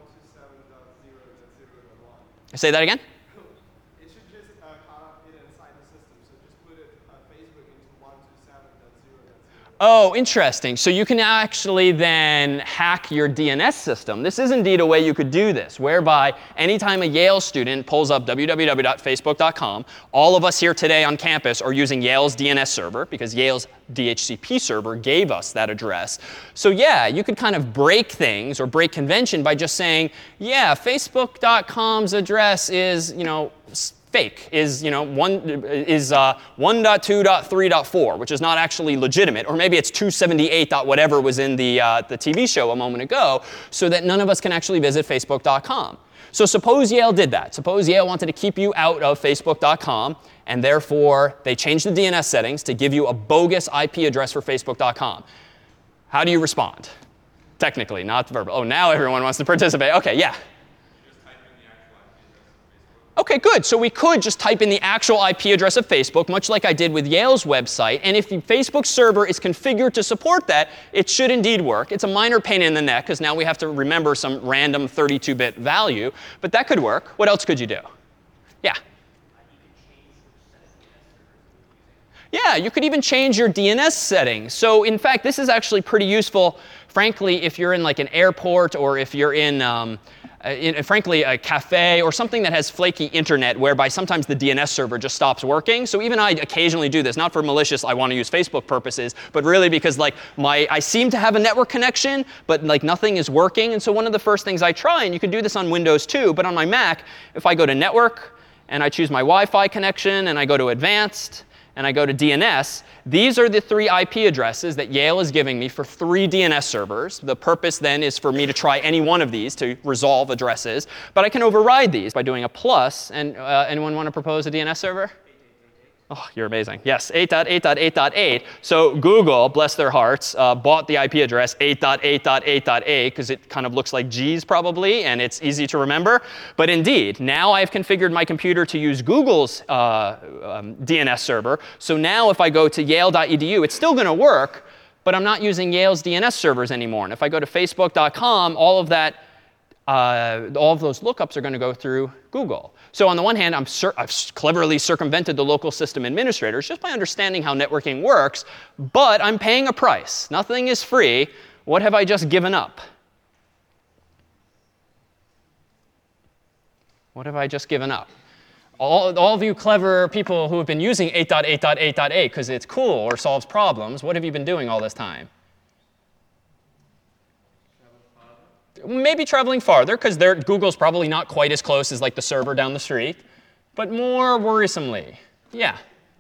Say that again? It should just uh, cut it inside the system. So just put it, uh, Facebook into one twenty-seven dot zero dot zero. Oh, interesting. So you can actually then hack your D N S system. This is indeed a way you could do this, whereby anytime a Yale student pulls up w w w dot facebook dot com, all of us here today on campus are using Yale's D N S server because Yale's D H C P server gave us that address. So yeah, you could kind of break things or break convention by just saying, yeah, facebook dot com's address is, you know, fake, is, you know, one is uh, one dot two dot three dot four, which is not actually legitimate. Or maybe it's two seventy-eight dot whatever was in the, uh, the T V show a moment ago, so that none of us can actually visit facebook dot com. So suppose Yale did that. Suppose Yale wanted to keep you out of facebook dot com, and therefore they changed the D N S settings to give you a bogus I P address for facebook dot com. How do you respond? Technically, not verbal. Oh, now everyone wants to participate. OK, yeah. OK, good. So we could just type in the actual I P address of Facebook, much like I did with Yale's website. And if the Facebook server is configured to support that, it should indeed work. It's a minor pain in the neck, because now we have to remember some random thirty-two bit value. But that could work. What else could you do? Yeah? Yeah, you could even change your D N S settings. So in fact, this is actually pretty useful, frankly, if you're in like an airport, or if you're in, um, in frankly, a cafe or something that has flaky internet, whereby sometimes the D N S server just stops working. So even I occasionally do this, not for malicious, I want to use Facebook purposes, but really because like my I seem to have a network connection, but like nothing is working. And so one of the first things I try, and you can do this on Windows too, but on my Mac, if I go to Network and I choose my Wi-Fi connection and I go to Advanced, and I go to D N S, these are the three I P addresses that Yale is giving me for three D N S servers. The purpose then is for me to try any one of these to resolve addresses. But I can override these by doing a plus. And uh, anyone want to propose a D N S server? Oh, you're amazing. Yes, eight dot eight dot eight dot eight. So Google, bless their hearts, uh, bought the I P address eight dot eight dot eight dot eight because it kind of looks like G's probably, and it's easy to remember. But indeed, now I've configured my computer to use Google's uh, um, D N S server. So now if I go to yale dot e d u, it's still going to work, but I'm not using Yale's D N S servers anymore. And if I go to facebook dot com, all of that Uh, all of those lookups are going to go through Google. So on the one hand, I'm I've cleverly circumvented the local system administrators just by understanding how networking works, but I'm paying a price. Nothing is free. What have I just given up? What have I just given up? All, all of you clever people who have been using eight dot eight dot eight dot eight because it's cool or solves problems, what have you been doing all this time? Maybe traveling farther, because Google's probably not quite as close as like the server down the street. But more worrisomely, yeah.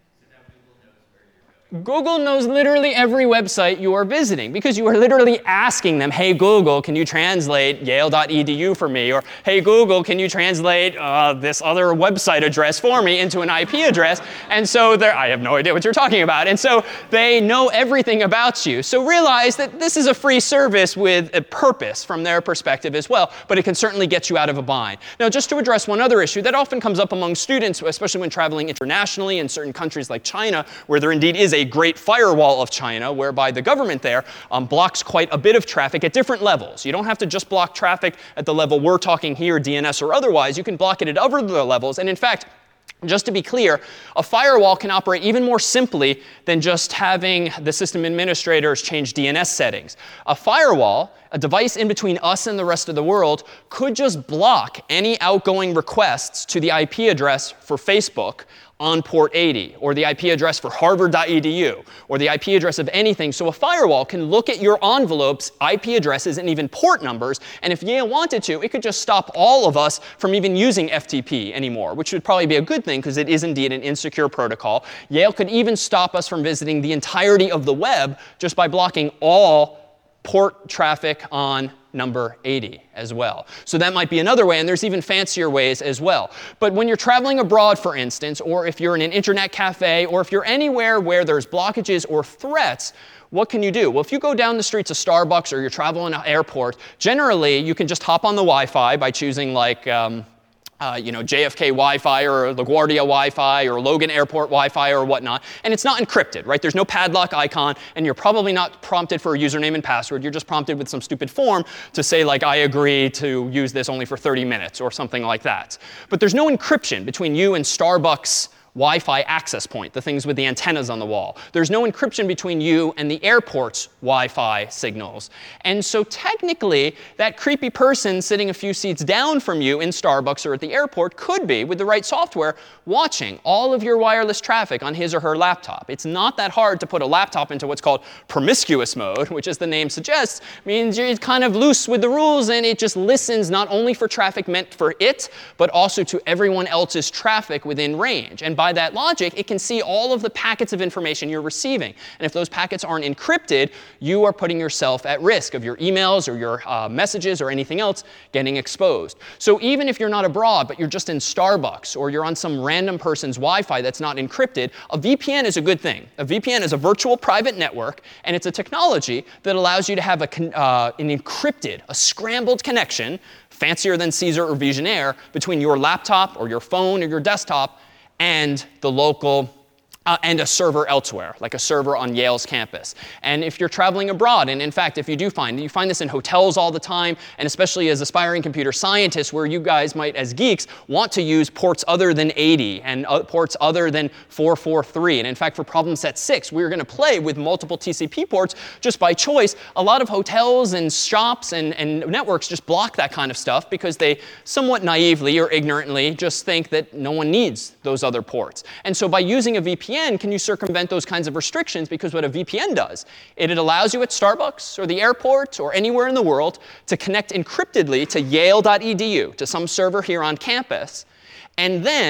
Google knows literally every website you are visiting because you are literally asking them, hey, Google, can you translate yale dot e d u for me? Or, hey, Google, can you translate uh, this other website address for me into an I P address? And so they're, I have no idea what you're talking about. And so they know everything about you. So realize that this is a free service with a purpose from their perspective as well. But it can certainly get you out of a bind. Now, just to address one other issue that often comes up among students, especially when traveling internationally in certain countries like China, where there indeed is a a great firewall of China, whereby the government there um, blocks quite a bit of traffic at different levels. You don't have to just block traffic at the level we're talking here, D N S or otherwise. You can block it at other levels. And in fact, just to be clear, a firewall can operate even more simply than just having the system administrators change D N S settings. A firewall, a device in between us and the rest of the world, could just block any outgoing requests to the I P address for Facebook on port eighty, or the I P address for harvard dot e d u, or the I P address of anything. So a firewall can look at your envelopes, I P addresses, and even port numbers. And if Yale wanted to, it could just stop all of us from even using F T P anymore, which would probably be a good thing because it is indeed an insecure protocol. Yale could even stop us from visiting the entirety of the web just by blocking all port traffic on number eighty as well. So that might be another way, and there's even fancier ways as well. But when you're traveling abroad, for instance, or if you're in an internet cafe, or if you're anywhere where there's blockages or threats, what can you do? Well, if you go down the streets of Starbucks or you're traveling an airport, generally you can just hop on the Wi-Fi by choosing like um, Uh, you know, J F K Wi-Fi or LaGuardia Wi-Fi or Logan Airport Wi-Fi or whatnot. And it's not encrypted, right? There's no padlock icon, and you're probably not prompted for a username and password. You're just prompted with some stupid form to say, like, I agree to use this only for thirty minutes or something like that. But there's no encryption between you and Starbucks Wi-Fi access point, the things with the antennas on the wall. There's no encryption between you and the airport's Wi-Fi signals. And so technically, that creepy person sitting a few seats down from you in Starbucks or at the airport could be, with the right software, watching all of your wireless traffic on his or her laptop. It's not that hard to put a laptop into what's called promiscuous mode, which, as the name suggests, means you're kind of loose with the rules, and it just listens not only for traffic meant for it, but also to everyone else's traffic within range. And by that logic, it can see all of the packets of information you're receiving. And if those packets aren't encrypted, you are putting yourself at risk of your emails or your uh, messages or anything else getting exposed. So even if you're not abroad, but you're just in Starbucks or you're on some random person's Wi-Fi that's not encrypted, a V P N is a good thing. A V P N is a virtual private network, and it's a technology that allows you to have a, uh, an encrypted, a scrambled connection, fancier than Caesar or Visionaire, between your laptop or your phone or your desktop and the local uh, and a server elsewhere, like a server on Yale's campus. And if you're traveling abroad, and in fact, if you do find, you find this in hotels all the time, and especially as aspiring computer scientists, where you guys might, as geeks, want to use ports other than eighty and uh, ports other than four forty-three. And in fact, for problem set six, we were going to play with multiple T C P ports just by choice. A lot of hotels and shops and, and networks just block that kind of stuff because they somewhat naively or ignorantly just think that no one needs those other ports. And so by using a V P N, can you circumvent those kinds of restrictions? Because what a V P N does, it, it allows you at Starbucks or the airport or anywhere in the world to connect encryptedly to yale dot e d u, to some server here on campus, and then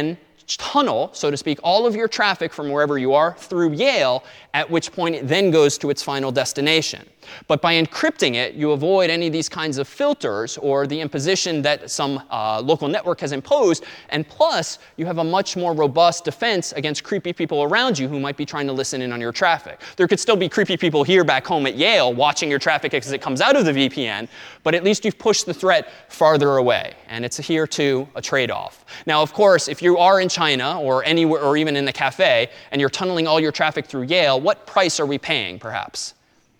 tunnel, so to speak, all of your traffic from wherever you are through Yale, at which point it then goes to its final destination. But by encrypting it, you avoid any of these kinds of filters or the imposition that some uh, local network has imposed. And plus, you have a much more robust defense against creepy people around you who might be trying to listen in on your traffic. There could still be creepy people here back home at Yale watching your traffic as it comes out of the V P N, but at least you've pushed the threat farther away. And it's here, too, a trade-off. Now, of course, if you are in China or anywhere, or even in a cafe, and you're tunneling all your traffic through Yale, what price are we paying, perhaps?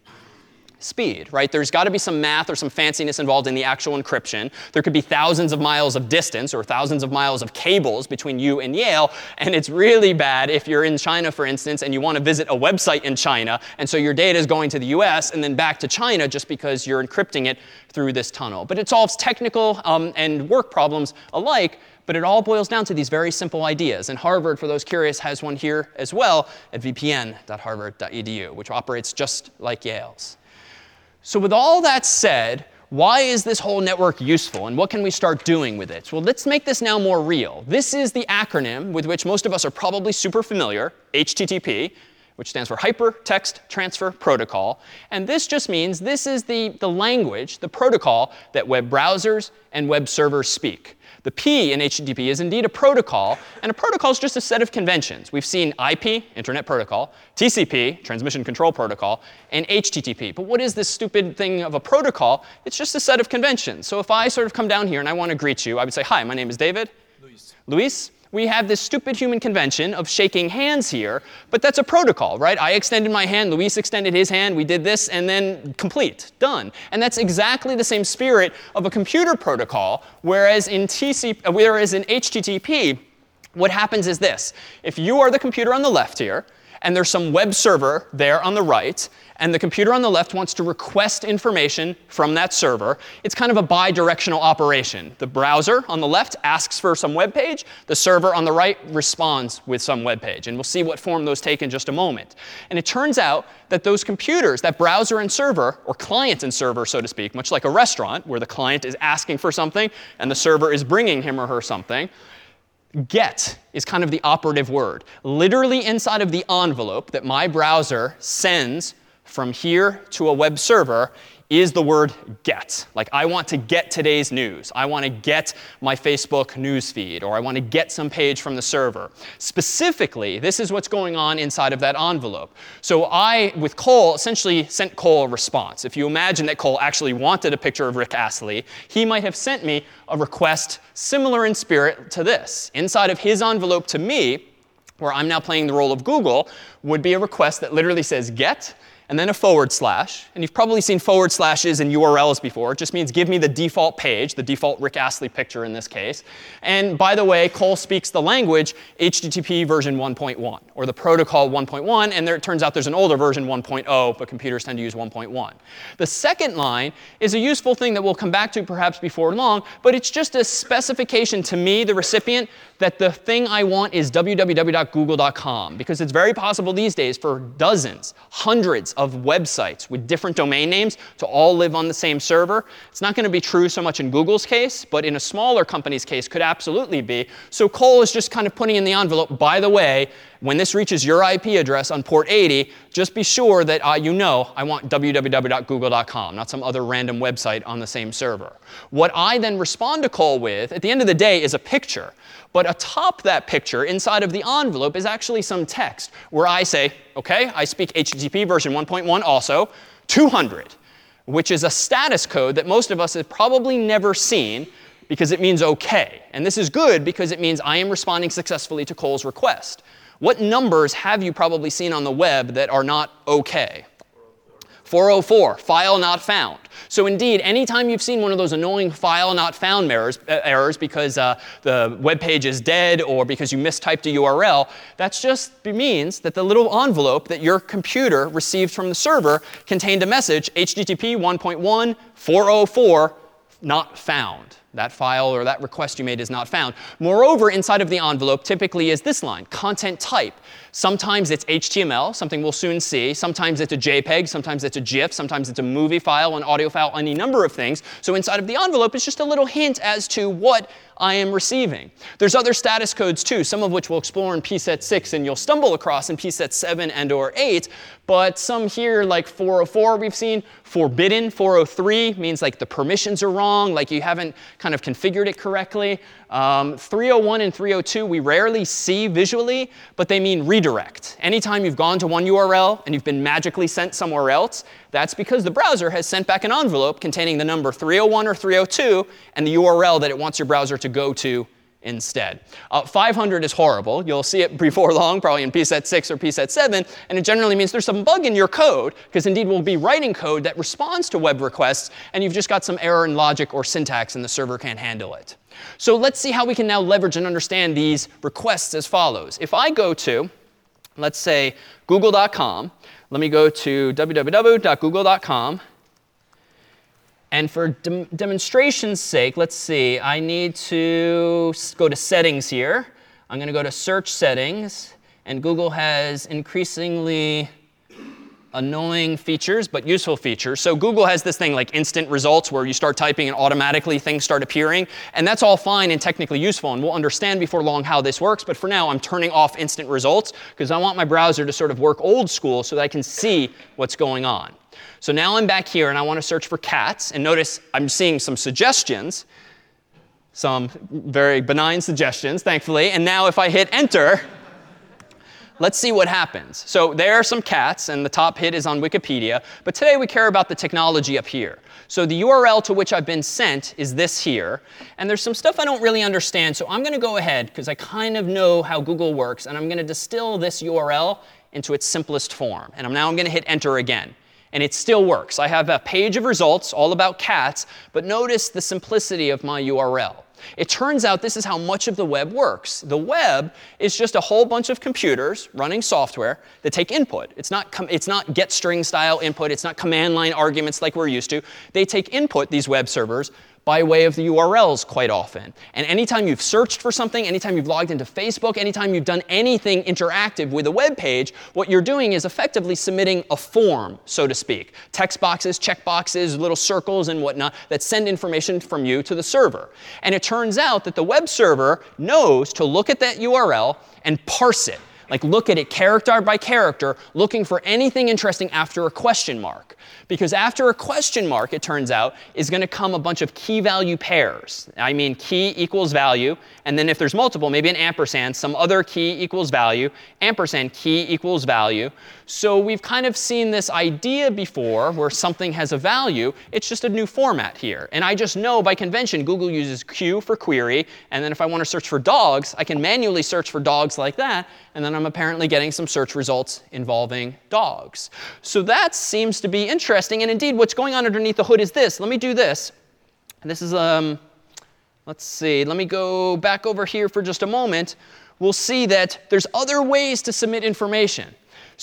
Speed, right? There's got to be some math or some fanciness involved in the actual encryption. There could be thousands of miles of distance or thousands of miles of cables between you and Yale. And it's really bad if you're in China, for instance, and you want to visit a website in China. And so your data is going to the U S and then back to China just because you're encrypting it through this tunnel. But it solves technical um, and work problems alike. But it all boils down to these very simple ideas. And Harvard, for those curious, has one here as well at v p n dot harvard dot e d u, which operates just like Yale's. So with all that said, why is this whole network useful, and what can we start doing with it? Well, let's make this now more real. This is the acronym with which most of us are probably super familiar, H T T P, which stands for Hypertext Transfer Protocol. And this just means this is the, the language, the protocol that web browsers and web servers speak. The P in H T T P is indeed a protocol, and a protocol is just a set of conventions. We've seen I P, Internet Protocol, T C P, Transmission Control Protocol, and H T T P. But what is this stupid thing of a protocol? It's just a set of conventions. So if I sort of come down here and I want to greet you, I would say, hi, my name is David. Luis. Luis. We have this stupid human convention of shaking hands here, but that's a protocol, right? I extended my hand, Luis extended his hand, we did this, and then complete, done. And that's exactly the same spirit of a computer protocol, whereas in, T C, whereas in H T T P, what happens is this. If you are the computer on the left here, and there's some web server there on the right, and the computer on the left wants to request information from that server, it's kind of a bi-directional operation. The browser on the left asks for some web page. The server on the right responds with some web page. And we'll see what form those take in just a moment. And it turns out that those computers, that browser and server, or client and server, so to speak, much like a restaurant where the client is asking for something and the server is bringing him or her something, get is kind of the operative word. Literally inside of the envelope that my browser sends from here to a web server is the word get. Like, I want to get today's news. I want to get my Facebook news feed, or I want to get some page from the server. Specifically, this is what's going on inside of that envelope. So I, with Cole, essentially sent Cole a response. If you imagine that Cole actually wanted a picture of Rick Astley, he might have sent me a request similar in spirit to this. Inside of his envelope to me, where I'm now playing the role of Google, would be a request that literally says get, and then a forward slash. And you've probably seen forward slashes in U R Ls before. It just means give me the default page, the default Rick Astley picture in this case. And by the way, Cole speaks the language H T T P version one point one, or the protocol one point one. And there, it turns out there's an older version, one point oh, but computers tend to use one point one. The second line is a useful thing that we'll come back to perhaps before long, but it's just a specification to me, the recipient, that the thing I want is w w w dot google dot com. Because it's very possible these days for dozens, hundreds of websites with different domain names to all live on the same server. It's not going to be true so much in Google's case, but in a smaller company's case could absolutely be. So Cole is just kind of putting in the envelope, by the way, when this reaches your I P address on port eighty, just be sure that uh, you know I want w w w dot google dot com, not some other random website on the same server. What I then respond to Cole with, at the end of the day, is a picture. But atop that picture, inside of the envelope, is actually some text where I say, OK, I speak H T T P version one point one also, two hundred, which is a status code that most of us have probably never seen because it means OK. And this is good because it means I am responding successfully to Cole's request. What numbers have you probably seen on the web that are not OK? four oh four, file not found. So indeed, anytime you've seen one of those annoying file not found errors, uh, errors because uh, the web page is dead or because you mistyped a U R L, that just means that the little envelope that your computer received from the server contained a message, H T T P one point one, four oh four, not found. That file or that request you made is not found. Moreover, inside of the envelope typically is this line, content type. Sometimes it's H T M L, something we'll soon see. Sometimes it's a JPEG. Sometimes it's a GIF. Sometimes it's a movie file, an audio file, any number of things. So inside of the envelope is just a little hint as to what I am receiving. There's other status codes too, some of which we'll explore in P SET six and you'll stumble across in P SET seven and or eight. But some here, like four oh four we've seen, forbidden. four oh three means like the permissions are wrong, like you haven't kind of configured it correctly. Um, three oh one and three oh two we rarely see visually, but they mean redirect. Anytime you've gone to one U R L and you've been magically sent somewhere else, that's because the browser has sent back an envelope containing the number three oh one or three oh two and the U R L that it wants your browser to go to instead. Uh, five hundred is horrible. You'll see it before long, probably in P SET six or P SET seven. And it generally means there's some bug in your code, because indeed we'll be writing code that responds to web requests, and you've just got some error in logic or syntax, and the server can't handle it. So let's see how we can now leverage and understand these requests as follows. If I go to, let's say, google dot com, let me go to w w w dot google dot com. And for dem demonstration's sake, let's see, I need to go to settings here. I'm going to go to search settings. And Google has increasingly annoying features, but useful features. So Google has this thing like instant results, where you start typing and automatically things start appearing. And that's all fine and technically useful. And we'll understand before long how this works. But for now, I'm turning off instant results, because I want my browser to sort of work old school so that I can see what's going on. So now I'm back here, and I want to search for cats. And notice I'm seeing some suggestions, some very benign suggestions, thankfully. And now if I hit enter, let's see what happens. So there are some cats, and the top hit is on Wikipedia. But today we care about the technology up here. So the U R L to which I've been sent is this here. And there's some stuff I don't really understand. So I'm going to go ahead, because I kind of know how Google works. And I'm going to distill this U R L into its simplest form. And I'm, now I'm going to hit enter again. And it still works. I have a page of results all about cats. But notice the simplicity of my U R L. It turns out this is how much of the web works. The web is just a whole bunch of computers running software that take input. It's not, it's not getString style input. It's not command line arguments like we're used to. They take input, these web servers, by way of the U R Ls quite often. And anytime you've searched for something, anytime you've logged into Facebook, anytime you've done anything interactive with a web page, what you're doing is effectively submitting a form, so to speak. Text boxes, check boxes, little circles and whatnot that send information from you to the server. And it turns out that the web server knows to look at that U R L and parse it. Like look at it character by character, looking for anything interesting after a question mark. Because after a question mark, it turns out, is going to come a bunch of key value pairs. I mean key equals value. And then if there's multiple, maybe an ampersand, some other key equals value, ampersand key equals value. So we've kind of seen this idea before where something has a value. It's just a new format here. And I just know by convention, Google uses Q for query. And then if I want to search for dogs, I can manually search for dogs like that. And then I'm apparently getting some search results involving dogs. So that seems to be interesting. And indeed, what's going on underneath the hood is this. Let me do this. And this is, um, let's see. Let me go back over here for just a moment. We'll see that there's other ways to submit information.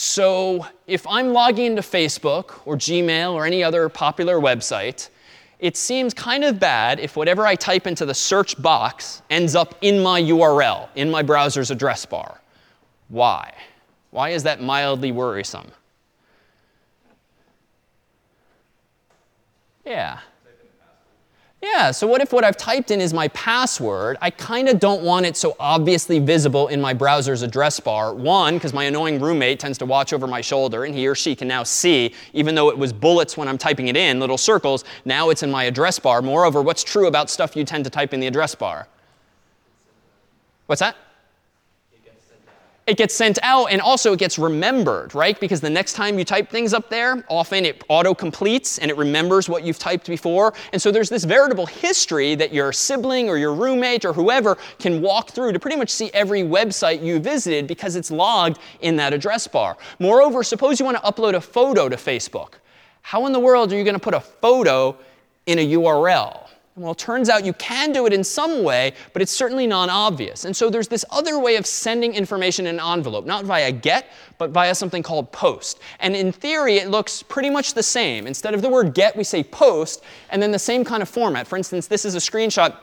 So if I'm logging into Facebook or Gmail or any other popular website, it seems kind of bad if whatever I type into the search box ends up in my U R L, in my browser's address bar. Why? Why is that mildly worrisome? Yeah. Yeah, so what if what I've typed in is my password? I kind of don't want it so obviously visible in my browser's address bar. One, because my annoying roommate tends to watch over my shoulder, and he or she can now see, even though it was bullets when I'm typing it in, little circles, now it's in my address bar. Moreover, what's true about stuff you tend to type in the address bar? What's that? It gets sent out, and also it gets remembered, right? Because the next time you type things up there, often it auto-completes and it remembers what you've typed before. And so there's this veritable history that your sibling or your roommate or whoever can walk through to pretty much see every website you visited because it's logged in that address bar. Moreover, suppose you want to upload a photo to Facebook. How in the world are you going to put a photo in a U R L? Well, it turns out you can do it in some way, but it's certainly non-obvious. And so there's this other way of sending information in an envelope, not via get, but via something called post. And in theory, it looks pretty much the same. Instead of the word get, we say post, and then the same kind of format. For instance, this is a screenshot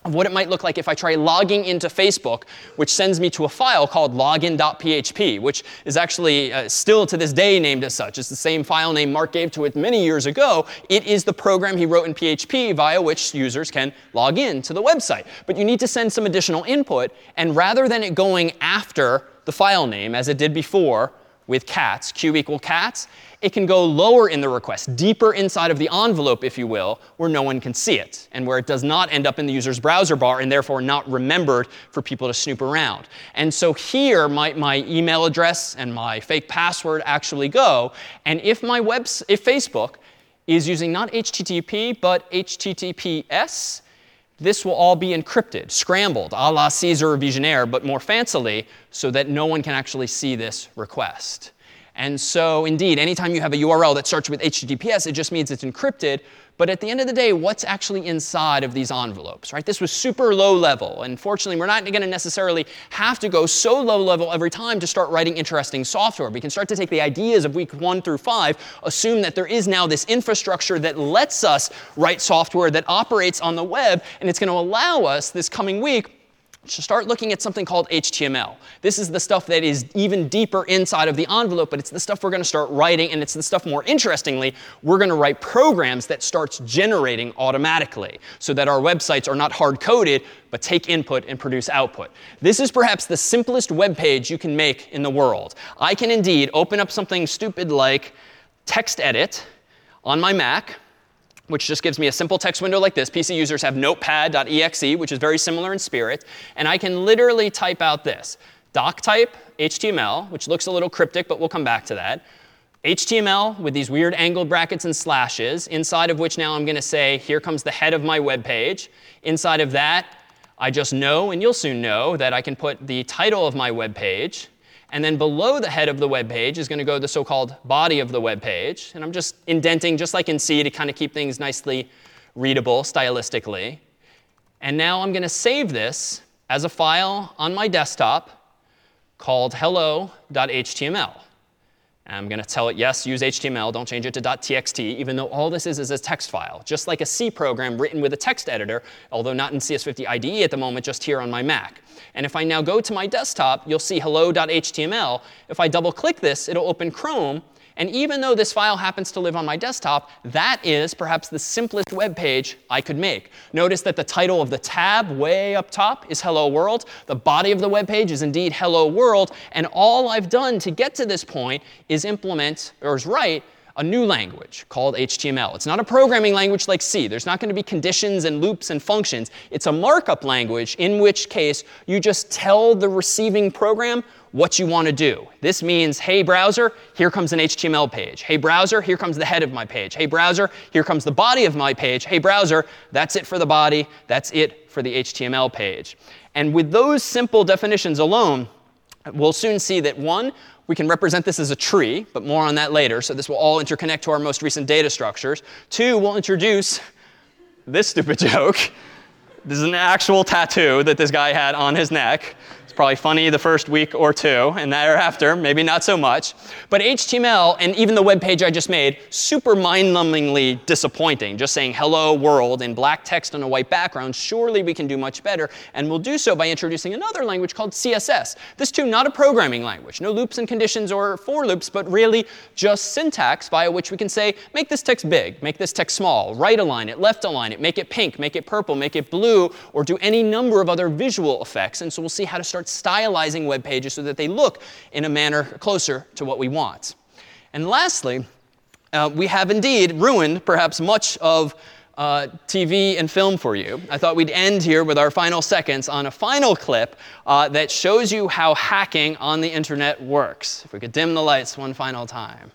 of what it might look like if I try logging into Facebook, which sends me to a file called login dot P H P, which is actually uh, still to this day named as such. It's the same file name Mark gave to it many years ago. It is the program he wrote in P H P via which users can log in to the website. But you need to send some additional input. And rather than it going after the file name, as it did before with cats, q equal cats, it can go lower in the request, deeper inside of the envelope, if you will, where no one can see it, and where it does not end up in the user's browser bar and therefore not remembered for people to snoop around. And so here, my, my email address and my fake password actually go. And if my web, if Facebook is using not H T T P, but H T T P S, this will all be encrypted, scrambled, a la Caesar or Vigenère, but more fancily, so that no one can actually see this request. And so, indeed, anytime you have a U R L that starts with H T T P S, it just means it's encrypted. But at the end of the day, what's actually inside of these envelopes, right? This was super low level. And fortunately, we're not going to necessarily have to go so low level every time to start writing interesting software. We can start to take the ideas of week one through five, assume that there is now this infrastructure that lets us write software that operates on the web. And it's going to allow us this coming week to start looking at something called H T M L. This is the stuff that is even deeper inside of the envelope, but it's the stuff we're going to start writing, and it's the stuff, more interestingly, we're going to write programs that starts generating automatically so that our websites are not hard-coded, but take input and produce output. This is perhaps the simplest web page you can make in the world. I can indeed open up something stupid like TextEdit on my Mac, which just gives me a simple text window like this. P C users have notepad dot E X E, which is very similar in spirit. And I can literally type out this. Doctype H T M L, which looks a little cryptic, but we'll come back to that. H T M L with these weird angled brackets and slashes, inside of which now I'm going to say, here comes the head of my web page. Inside of that, I just know, and you'll soon know, that I can put the title of my web page. And then below the head of the web page is going to go the so-called body of the web page. And I'm just indenting, just like in C, to kind of keep things nicely readable stylistically. And now I'm going to save this as a file on my desktop called hello dot H T M L. And I'm going to tell it, yes, use H T M L. Don't change it to .txt, even though all this is is a text file, just like a C program written with a text editor, although not in C S fifty I D E at the moment, just here on my Mac. And if I now go to my desktop, you'll see hello dot H T M L. If I double click this, it'll open Chrome. And even though this file happens to live on my desktop, that is perhaps the simplest web page I could make. Notice that the title of the tab way up top is Hello World. The body of the web page is indeed Hello World. And all I've done to get to this point is implement, or is write, a new language called H T M L. It's not a programming language like C. There's not going to be conditions and loops and functions. It's a markup language, in which case you just tell the receiving program what you want to do. This means, hey, browser, here comes an H T M L page. Hey, browser, here comes the head of my page. Hey, browser, here comes the body of my page. Hey, browser, that's it for the body. That's it for the H T M L page. And with those simple definitions alone, we'll soon see that, one, we can represent this as a tree, but more on that later. So this will all interconnect to our most recent data structures. Two, we'll introduce this stupid joke. This is an actual tattoo that this guy had on his neck. It's probably funny the first week or two, and thereafter, maybe not so much. But H T M L, and even the web page I just made, super mind-numbingly disappointing. Just saying hello world in black text on a white background. Surely we can do much better. And we'll do so by introducing another language called C S S. This too, not a programming language. No loops and conditions or for loops, but really just syntax via which we can say, make this text big, make this text small, right align it, left align it, make it pink, make it purple, make it blue, or do any number of other visual effects. And so we'll see how to start stylizing web pages so that they look in a manner closer to what we want. And lastly, uh, we have indeed ruined perhaps much of uh, T V and film for you. I thought we'd end here with our final seconds on a final clip uh, that shows you how hacking on the internet works. If we could dim the lights one final time.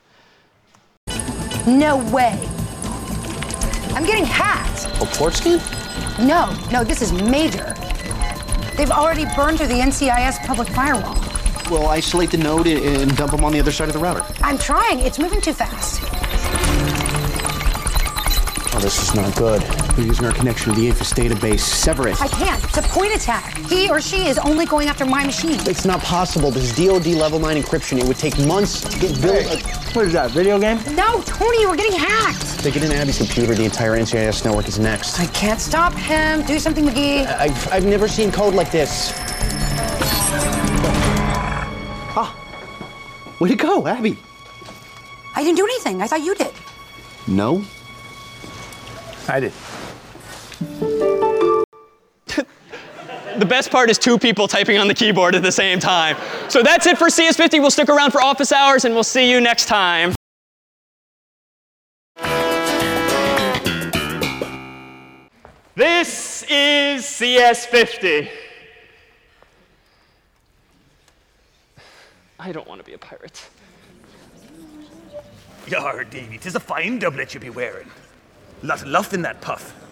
No way. I'm getting hacked. Oporsky? No, no, this is major. They've already burned through the N C I S public firewall. Well, isolate the node and dump them on the other side of the router. I'm trying. It's moving too fast. Oh, this is not good. They're using our connection to the Infus database. Sever it. I can't. It's a point attack. He or she is only going after my machine. It's not possible. This is D O D level nine encryption. It would take months to get built. Hey, what is that, video game? No, Tony, we're getting hacked. They get in Abby's computer, the entire N C I S network is next. I can't stop him. Do something, McGee. I've, I've never seen code like this. Ah, where'd it go, Abby? I didn't do anything. I thought you did. No. I did. The best part is two people typing on the keyboard at the same time. So that's it for C S fifty. We'll stick around for office hours, and we'll see you next time. This is C S fifty. I don't want to be a pirate. Yar, Davy, 'tis a fine doublet you be wearing. Lot of luff in that puff.